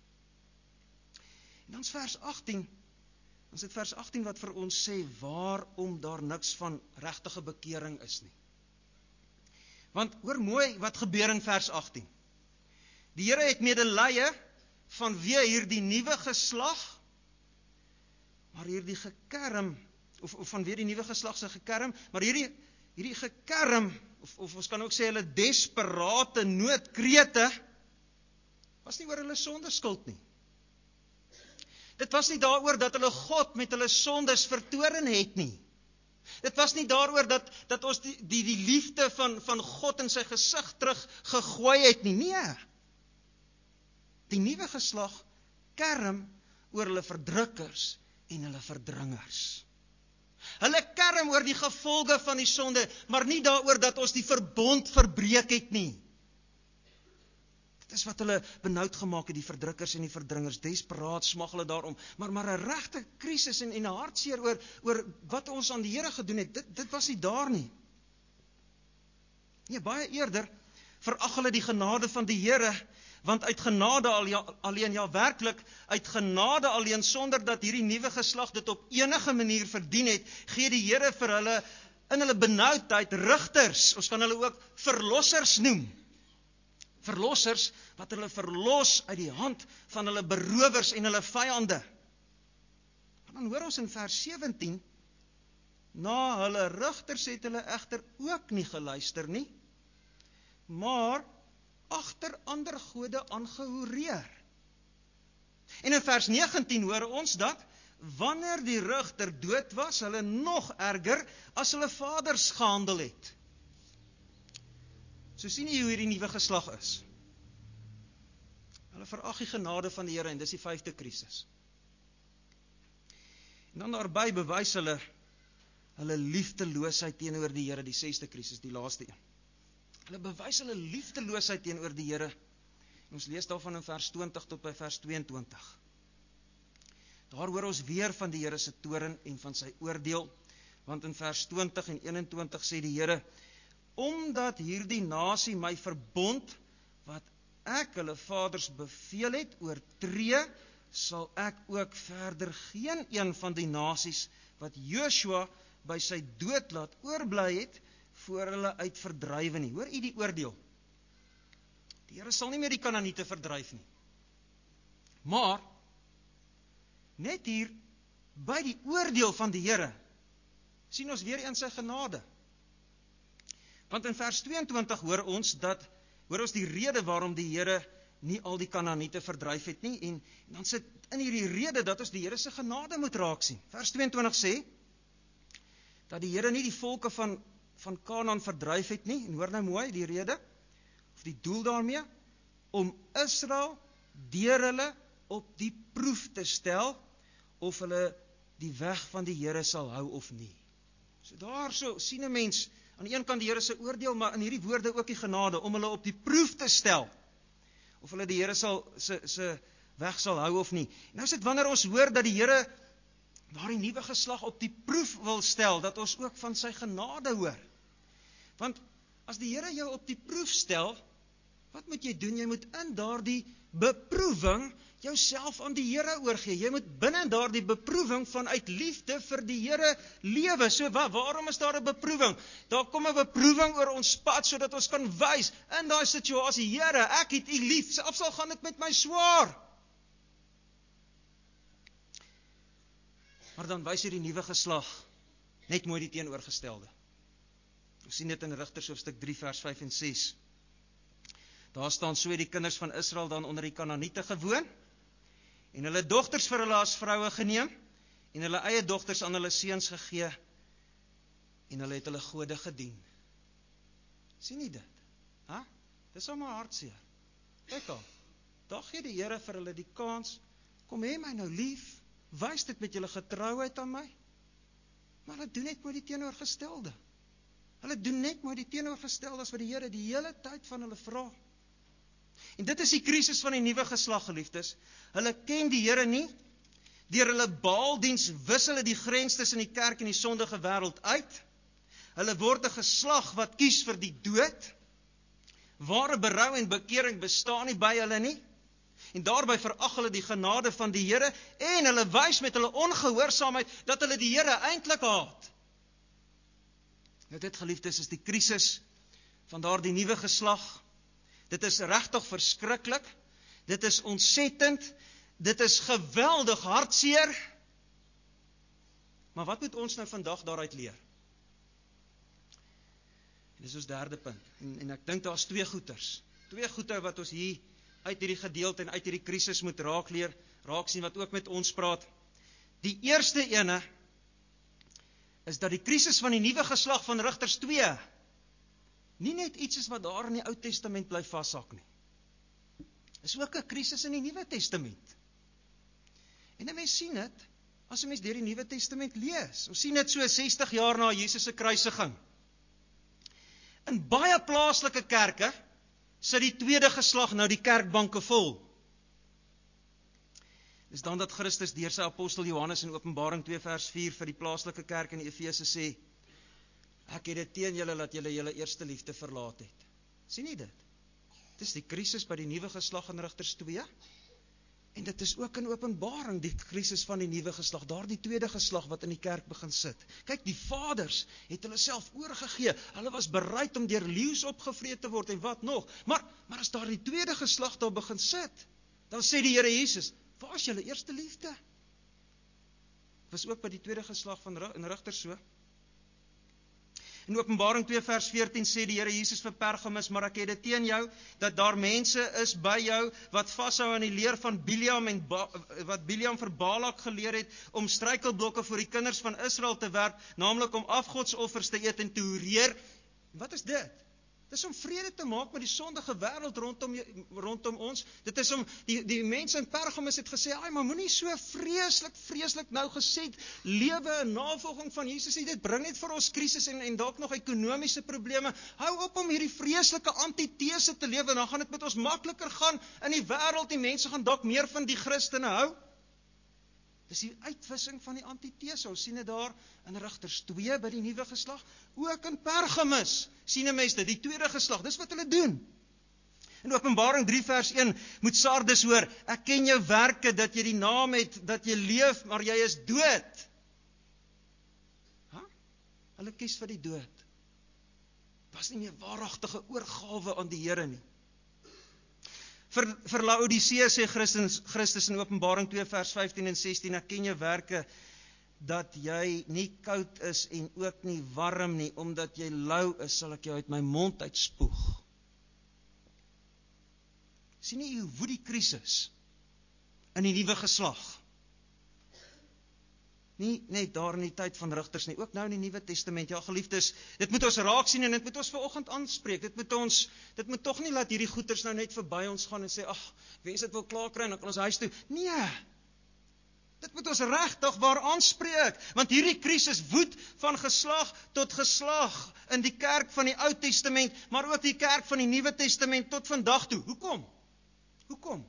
En dan is vers 18, ons het vers 18 wat vir ons sê, waarom daar niks van regtige bekering is nie. Want hoor mooi wat gebeur in vers 18. Die Here het medelee vanweë hierdie nuwe geslag, maar hierdie gekerm, of vanweë die nuwe geslag se gekerm, maar hierdie gekerm, of ons kan ook sê hulle desperate noodkrete, was nie oor hulle sondeskuld nie. Dit was nie daaroor dat hulle God met hulle sondes vertoren het nie. Dit was nie daaroor dat ons die liefde van God in sy gesig terug gegooi het nie. Nee. Die nuwe geslag kerm oor hulle verdrukkers en hulle verdringers. Hulle kerm oor die gevolge van die sonde, maar nie daaroor dat ons die verbond verbreek het nie. Dit is wat hulle benoud gemaak het, die verdrukkers en die verdringers, desperaat smag hulle daarom, maar 'n regte krisis en 'n hartseer oor wat ons aan die Here gedoen het, dit was nie daar nie. Nee, baie eerder verag hulle die genade van die Here, want uit genade alleen, ja werklik, uit genade alleen, sonder dat hierdie nuwe geslag dit op enige manier verdien het, gee die Here vir hulle, in hulle benoudheid, rigters, ons kan hulle ook verlossers noem. Verlossers, wat hulle verlos uit die hand van hulle berowers en hulle vyande. En dan hoor ons in vers 17, na hulle rigters het hulle egter ook nie geluister nie, maar agter ander gode aangehoreer. En in vers 19 hoor ons dat, wanneer die rigter dood was, hulle nog erger as hulle vaders gehandel het. So sien jy hoe hierdie nuwe geslag is. Hulle verag die genade van die Here en dis die 5de krisis. En dan daarby bewys hulle liefdeloosheid teenoor die Here, die 6de krisis, die laaste een. Hulle bewys hulle liefdeloosheid teenoor die Here. En ons lees daarvan in vers 20 tot by vers 22. Daar hoor ons weer van die Here se toorn en van sy oordeel, want in vers 20 en 21 sê die Here, omdat hierdie nasie my verbond, wat ek hulle vaders beveel het, oortree, sal ek ook verder geen een van die nasies, wat Joshua by sy dood laat oorbly het, voor hulle uit verdrywe nie. Hoor u die oordeel? Die Here sal nie meer die Kanaaniete verdryf nie. Maar, net hier, by die oordeel van die Here, sien ons weer eens sy genade. Want in vers 22 hoor ons die rede waarom die Here nie al die Kanaaniete verdryf het nie, en dan sit in hierdie rede dat ons die Here se genade moet raak sien. Vers 22 sê, dat die Here nie die volke van Kanaan verdryf het nie, en hoor nou mooi die rede, of die doel daarmee, om Israel deur hulle op die proef te stel, of hulle die weg van die Here sal hou of nie. So daarso sien 'n mens, aan die een kant die Here se oordeel, maar in hierdie woorde ook die genade, om hulle op die proef te stel, of hulle die Here se weg sal hou of nie. Nou is dit wanneer ons hoor dat die Here daardie nuwe geslag op die proef wil stel, dat ons ook van sy genade hoor. Want as die Here jou op die proef stel, Wat moet jy doen? Jy moet in daardie beproewing jouself aan die Here oorgee. Jy moet binne in daardie beproewing vanuit liefde vir die Here lewe. So waarom is daar 'n beproewing? Daar kom 'n beproewing oor ons pad sodat ons kan wys in daai situasie, Here, ek het U lief, selfs al gaan dit met my swaar. Maar dan wys hierdie nuwe geslag net mooi die teenoorgestelde. Ons sien dit in Rigters hoofstuk 3 vers 5 en 6. Daar staan: so het die kinders van Israel dan onder die Kanaaniete gewoon en hulle dogters vir hulle as vroue geneem en hulle eie dogters aan hulle seuns gegee en hulle het hulle gode gedien. Sien jy dit? Dis al my hartseer. Kyk al, daar gee die Here vir hulle die kans, kom hê my nou lief, wys dit met julle getrouheid aan my, maar hulle doen net mooi die teenoorgestelde. Hulle doen net mooi die teenoorgestelde as wat die Here die hele tyd van hulle vra. En dit is die krisis van die nuwe geslag, geliefdes. Hulle ken die Here nie. Deur hulle Baaldiens wis hulle die grens tussen die kerk en die sondige wêreld uit. Hulle word 'n geslag wat kies vir die dood. Ware berou en bekering bestaan nie by hulle nie. En daarby verag hulle die genade van die Here en hulle wys met hulle ongehoorsaamheid dat hulle die Here eintlik haat. Nou dit, geliefdes, is die krisis van daardie nuwe geslag. Dit is regtig verskriklik. Dit is ontsettend. Dit is geweldig hartseer. Maar wat moet ons nou vandag daaruit leer? En dis ons derde punt. En ek dink daar's twee goeters. Twee goeie wat ons hier uit hierdie gedeelte en uit hierdie krisis moet raak sien wat ook met ons praat. Die eerste ene is dat die krisis van die nuwe geslag van Rigters 2 nie net iets is wat daar in die Ou Testament bly vashak nie. Is ook 'n krisis in die Nuwe Testament. En 'n mens sien dit as 'n mens deur die Nuwe Testament lees. Ons sien dit so 60 jaar na Jesus se kruisiging. In baie plaaslike kerke sit die tweede geslag nou die kerkbanke vol. Dis dan dat Christus deur sy apostel Johannes in Openbaring 2 vers 4 vir die plaaslike kerk in Efese sê: ek het dit teen julle dat julle julle eerste liefde verlaat het. Sien jy dit? Dis die krisis by die nuwe geslag in Rigters 2. En dit is ook in Openbaring die krisis van die nuwe geslag, daardie tweede geslag wat in die kerk begin sit. Kyk, die vaders het hulle self oorgegee. Hulle was bereid om deur leeu's opgevreet te word en wat nog. Maar as daar die tweede geslag daar begin sit, dan sê die Here Jesus: waar is julle eerste liefde? Was ook by die tweede geslag in Rigters so. In Openbaring 2 vers 14 sê die Here Jesus vir Pergamus: maar ek het dit teen jou, dat daar mense is by jou, wat vashou aan die leer van Biliam en wat Biliam vir Balak geleer het, om struikelblokke voor die kinders van Israel te werp, naamlik om afgodsoffers te eet en te hoereer. Wat is dit? Dis om vrede te maak met die sondige wêreld rondom ons. Dit is om, die mense in Pergamus het gesê: "Ai, maar moenie so vreeslik nou gesed lewe en navolging van Jesus nie. Dit bring net vir ons krisis en dalk nog ekonomiese probleme. Hou op om hierdie vreeslike antitese te lewe, dan gaan dit met ons makliker gaan in die wêreld. Die mense gaan dalk meer van die Christene hou." Dis die uitwissing van die antitese. Ons sien dit daar in Rigters 2 by die nuwe geslag. Ook in Pergamus sien 'n mens dit, die tweede geslag. Dis wat hulle doen. In Openbaring 3 vers 1 moet Sardes hoor: ek ken jou werke, dat jy die naam het, dat jy leef, maar jy is dood. Hulle kies vir die dood. Was nie meer waaragtige oorgawe aan die Here nie. Vir Laodicea sê Christus in Openbaring 2 vers 15 en 16: ek ken jou werke, dat jy nie koud is en ook nie warm nie, omdat jy lou is, sal ek jou uit my mond uitspoeg. Sien jy hoe woed die krisis in die nuwe geslag? Nie net daar in die tyd van Rigters nie, ook nou in die Nuwe Testament. Ja, geliefdes, dit moet ons raak sien en dit moet ons vanoggend aanspreek. Dit moet tog nie laat hierdie goeters nou net verby ons gaan en sê: ag, wens dit wil klaar kry en dan kan ons huis toe. Nee. Dit moet ons regtig waar aanspreek, want hierdie krisis woed van geslag tot geslag in die kerk van die Ou Testament, maar ook die kerk van die Nuwe Testament tot vandag toe. Hoekom?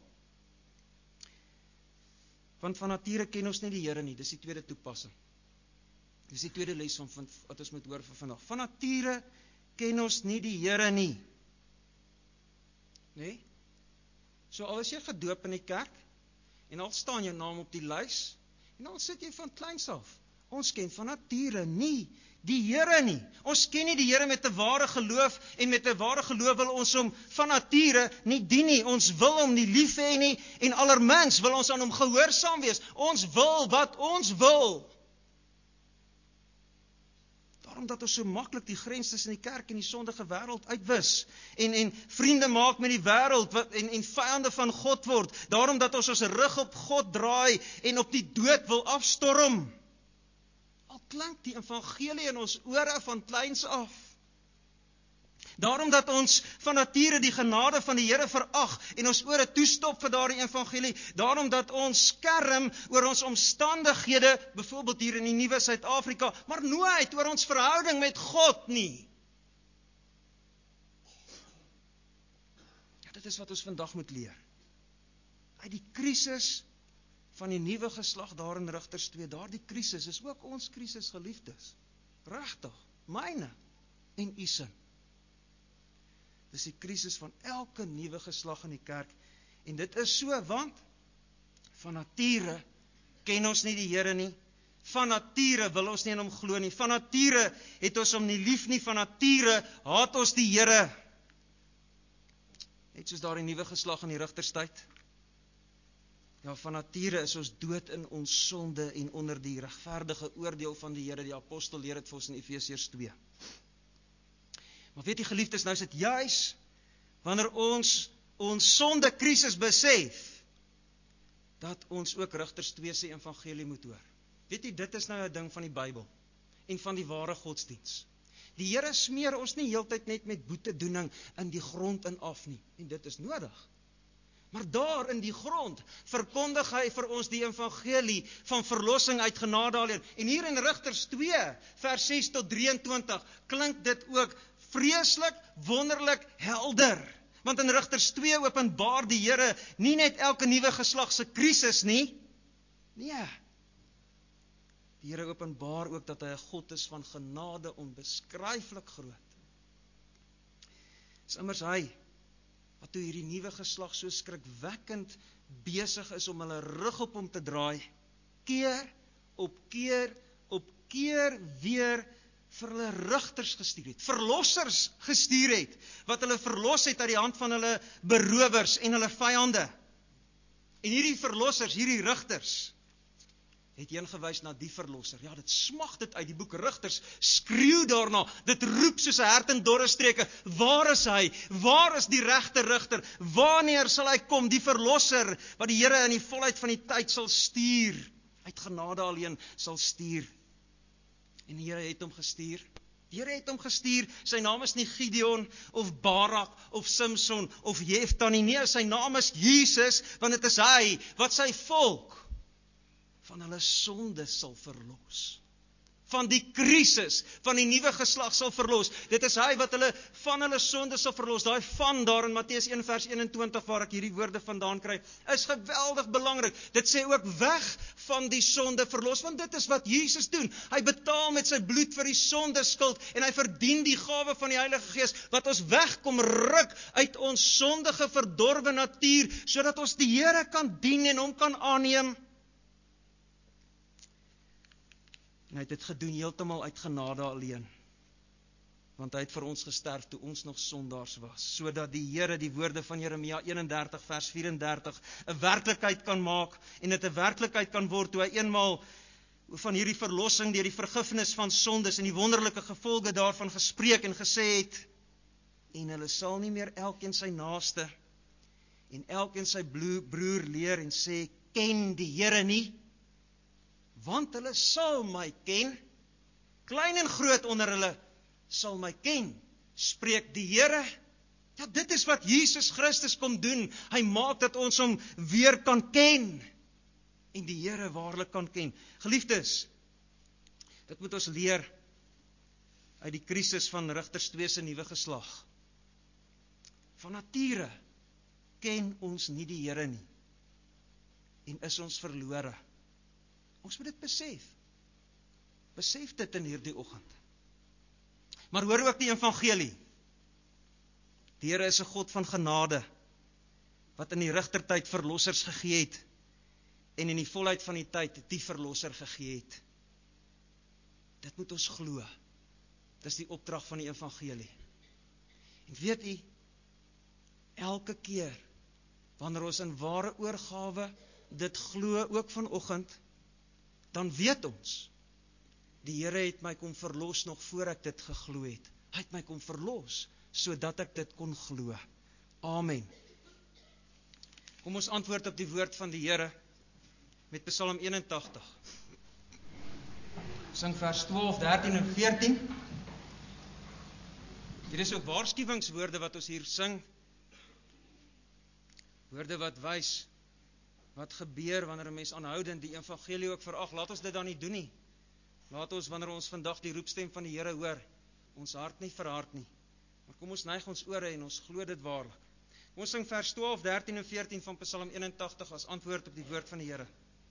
Want van nature ken ons nie die Here nie, dis die tweede toepassing. Dis die tweede les wat ons moet hoor vir vandag. Van nature ken ons nie die Here nie. Nee? So al is jy gedoop in die kerk, en al staan jou naam op die lys, en al sit jy van kleins af. Ons ken van nature nie die Here nie. Ons ken nie die Here met 'n ware geloof, en met 'n ware geloof wil ons hom van nature nie dien nie. Ons wil hom nie lief hê nie, en allermins wil ons aan hom gehoorsaam wees. Ons wil wat ons wil. Daarom dat ons so maklik die grens tussen die kerk en die sondige wêreld uitwis, en vriende maak met die wêreld, en vyande van God word. Daarom dat ons rug op God draai, en op die dood wil afstorm. Al klink die evangelie in ons ore van kleins af. Daarom dat ons van nature die genade van die Here verag, en ons ore toestop vir daardie evangelie. Daarom dat ons skerm oor ons omstandighede, byvoorbeeld hier in die nuwe Suid-Afrika, maar nooit oor ons verhouding met God nie. Ja, dit is wat ons vandag moet leer. Uit die krisis van die nuwe geslag daar in Rigters 2, daardie krisis is ook ons krisis, geliefdes. Regtig, myne en u sin. Dis die krisis van elke nuwe geslag in die kerk. En dit is so, want van nature ken ons nie die Here nie. Van nature wil ons nie in hom glo nie. Van nature het ons hom nie lief nie. Van nature haat ons die Here. Net soos daar die nuwe geslag in die Rigterstyd. Ja, van nature is ons dood in ons sonde en onder die regverdige oordeel van die Here. Die apostel leer dit vir ons in Efesiërs 2. Maar weet jy, geliefdes, nou is dit juis wanneer ons sonde krisis besef, dat ons ook Rigters 2 se evangelie moet hoor. Weet jy, dit is nou 'n ding van die Bybel en van die ware godsdiens. Die Here smeer ons nie heeltyd net met boetedoening in die grond in af nie, en dit is nodig. Maar daar in die grond verkondig hy vir ons die evangelie van verlossing uit genade alleen. En hier in Rigters 2, vers 6 tot 23, klink dit ook vreeslik, wonderlik, helder. Want in Rigters 2 openbaar die Here nie net elke nuwe geslag se krisis nie. Nee. Die Here openbaar ook dat hy 'n God is van genade, onbeskryflik groot. Dis immers hy wat toe hierdie nuwe geslag so skrikwekkend besig is om hulle rug op hom te draai, keer op keer op keer weer vir hulle rigters gestuur het, verlossers gestuur het, wat hulle verlos het uit die hand van hulle berowers en hulle vyande. En hierdie verlossers, hierdie rigters, het heen gewys na die verlosser. Ja, dit smag dit uit, die boek Rigters skreeu daarna, dit roep soos 'n hert in dorre streke, waar is hy? Waar is die regte rigter? Wanneer sal hy kom, die verlosser, wat die Here in die volheid van die tyd sal stuur, uit genade alleen sal stuur? En die Here het hom gestuur. Die Here het hom gestuur. Sy naam is nie Gideon of Barak of Samson of Jefta nie. Nee, sy naam is Jesus, want dit is hy wat sy volk van hulle sonde sal verlos. Van die krisis van die nuwe geslag sal verlos. Dit is hy wat hulle van hulle sonde sal verlos. Daai van daar in Matteus 1 vers 21 waar ek hierdie woorde vandaan kry, is geweldig belangrik. Dit sê ook weg van die sonde verlos, want dit is wat Jesus doen. Hy betaal met sy bloed vir die sondeskuld en hy verdien die gawe van die Heilige Gees wat ons wegkom ruk uit ons sondige verdorwe natuur, sodat ons die Here kan dien en hom kan aanneem. En hy het dit gedoen heeltemal uit genade alleen. Want hy het vir ons gesterf toe ons nog sondaars was, sodat die Here die woorde van Jeremia 31 vers 34 'n werklikheid kan maak en dit 'n werklikheid kan word toe hy eenmaal van hierdie verlossing deur die vergifnis van sondes en die wonderlike gevolge daarvan gespreek en gesê het, en hulle sal nie meer elkeen sy naaste en elkeen sy broer leer en sê, ken die Here nie, want hulle sal my ken, klein en groot onder hulle sal my ken, spreek die Here. Ja, dit is wat Jesus Christus kom doen. Hy maak dat ons hom weer kan ken en die Here waarlik kan ken. Geliefdes, dit moet ons leer uit die krisis van Rigters 2 se nuwe geslag. Van nature ken ons nie die Here nie en is ons verlore. Ons moet dit besef. Besef dit in hierdie oggend. Maar hoor ook die evangelie. Die Here is 'n God van genade. wat in die rigtertyd verlossers gegee het, en in die volheid van die tyd die verlosser gegee het. Dit moet ons glo. Dis die opdrag van die evangelie. En weet u, elke keer, wanneer ons in ware oorgawe dit glo, ook vanoggend, dan weet ons, die Here het my kom verlos nog voor ek dit geglo het. Hy het my kom verlos, sodat ek dit kon glo. Amen. Kom ons antwoord op die woord van die Here, met Psalm 81. Sing vers 12, 13 en 14. Hier is ook waarskuwingswoorde wat ons hier sing. Woorde wat wys wat gebeur wanneer 'n mens aanhoudend die evangelie ook verag. Laat ons dit dan nie doen nie. Laat ons, wanneer ons vandag die roepstem van die Here hoor, ons hart nie verhard nie. Maar kom ons neig ons ore en ons glo dit waarlik. Ons sing vers 12, 13 en 14 van Psalm 81 as antwoord op die woord van die Here.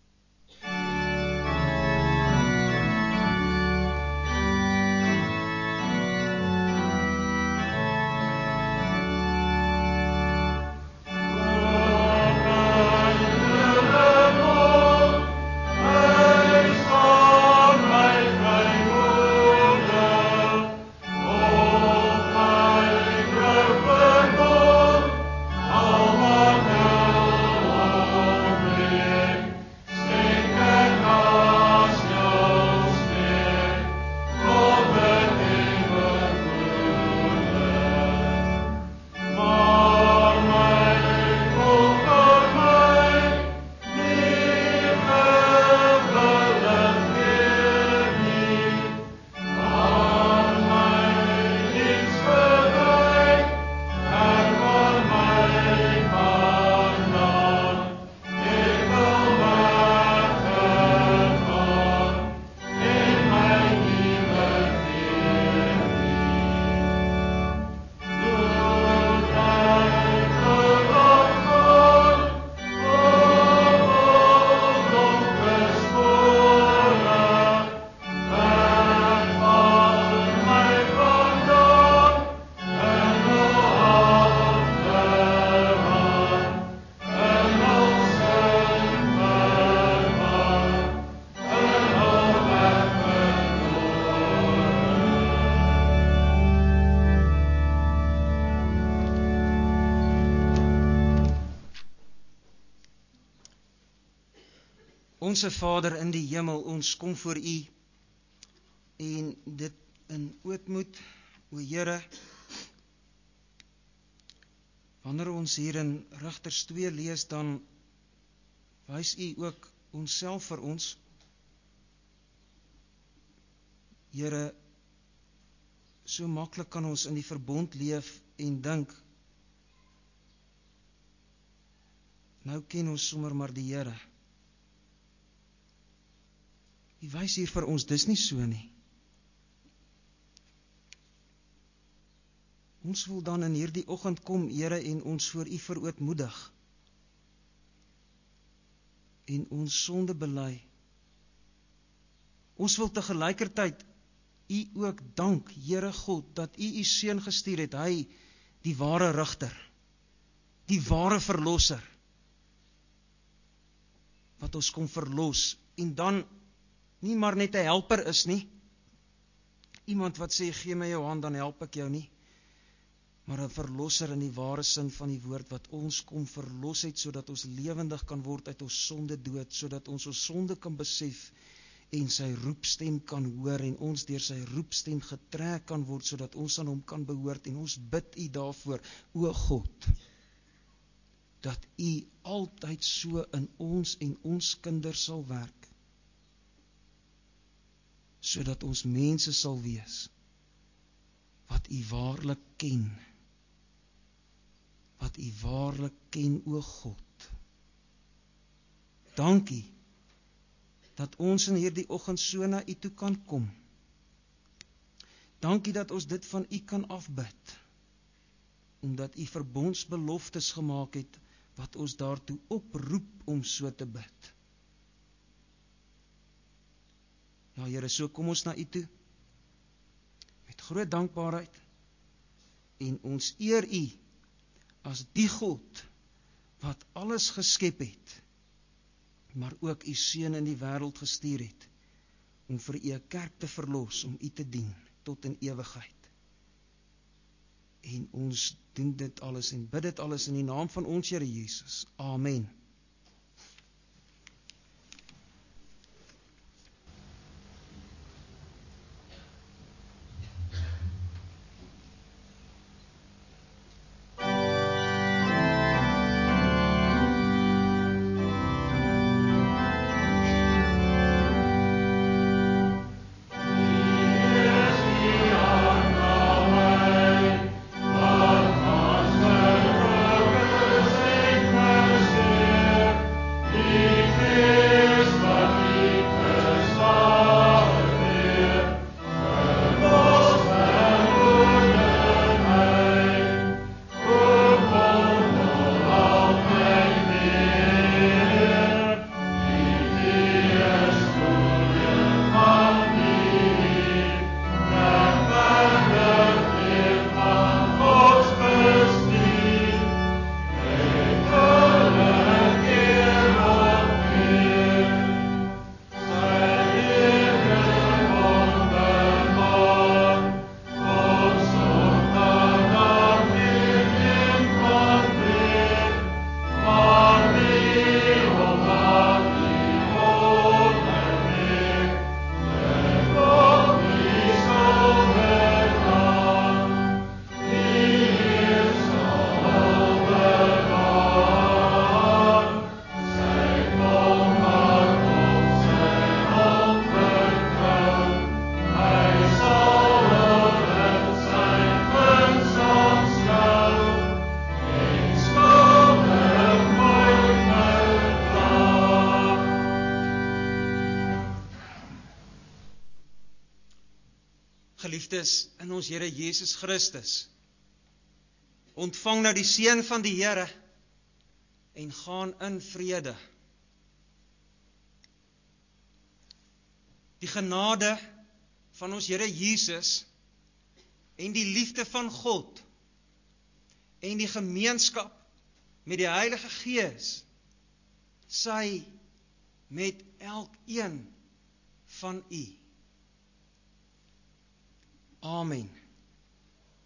Onse Vader in die hemel, ons kom voor U en dit in ootmoed, o Here, wanneer ons hier in Rigters 2 lees, dan wys U ook onsself vir ons. Here, so maklik kan ons in die verbond leef en dink, nou ken ons sommer maar die Here. U wys hier vir ons, dis nie so nie. Ons wil dan in hierdie oggend kom, Here, en ons voor U verootmoedig en ons sonde bely. Ons wil tegelykertyd U ook dank, Here God, dat U Seun gestuur het, hy die ware rigter, die ware verlosser, wat ons kom verlos, en dan nie maar net 'n helper is nie, iemand wat sê, gee my jou hand, dan help ek jou nie, maar 'n verlosser in die ware sin van die woord, wat ons kom verlos het, sodat ons lewendig kan word uit ons sonde dood, sodat ons sonde kan besef, en sy roepstem kan hoor, en ons deur sy roepstem getrek kan word, sodat ons aan hom kan behoort, en ons bid U daarvoor, o God, dat U altyd so in ons en ons kinders sal werk, sodat ons mense sal wees, wat U waarlik ken, o God. Dankie, dat ons in hierdie oggend so na U toe kan kom. Dankie dat ons dit van U kan afbid, omdat U verbondsbeloftes gemaak het, wat ons daartoe oproep om so te bid. Ja, Here, so kom ons na U toe, met groot dankbaarheid, en ons eer U, as die God, wat alles geskep het, maar ook u seun in die wêreld gestuur het, om vir u 'n kerk te verlos, om u te dien, tot in ewigheid. En ons doen dit alles en bid dit alles in die naam van ons Here Jesus. Amen. Geliefdes in ons Here Jesus Christus, ontvang nou die seën van die Here en gaan in vrede. Die genade van ons Here Jesus en die liefde van God en die gemeenskap met die Heilige Gees sy met elkeen van u. Amen.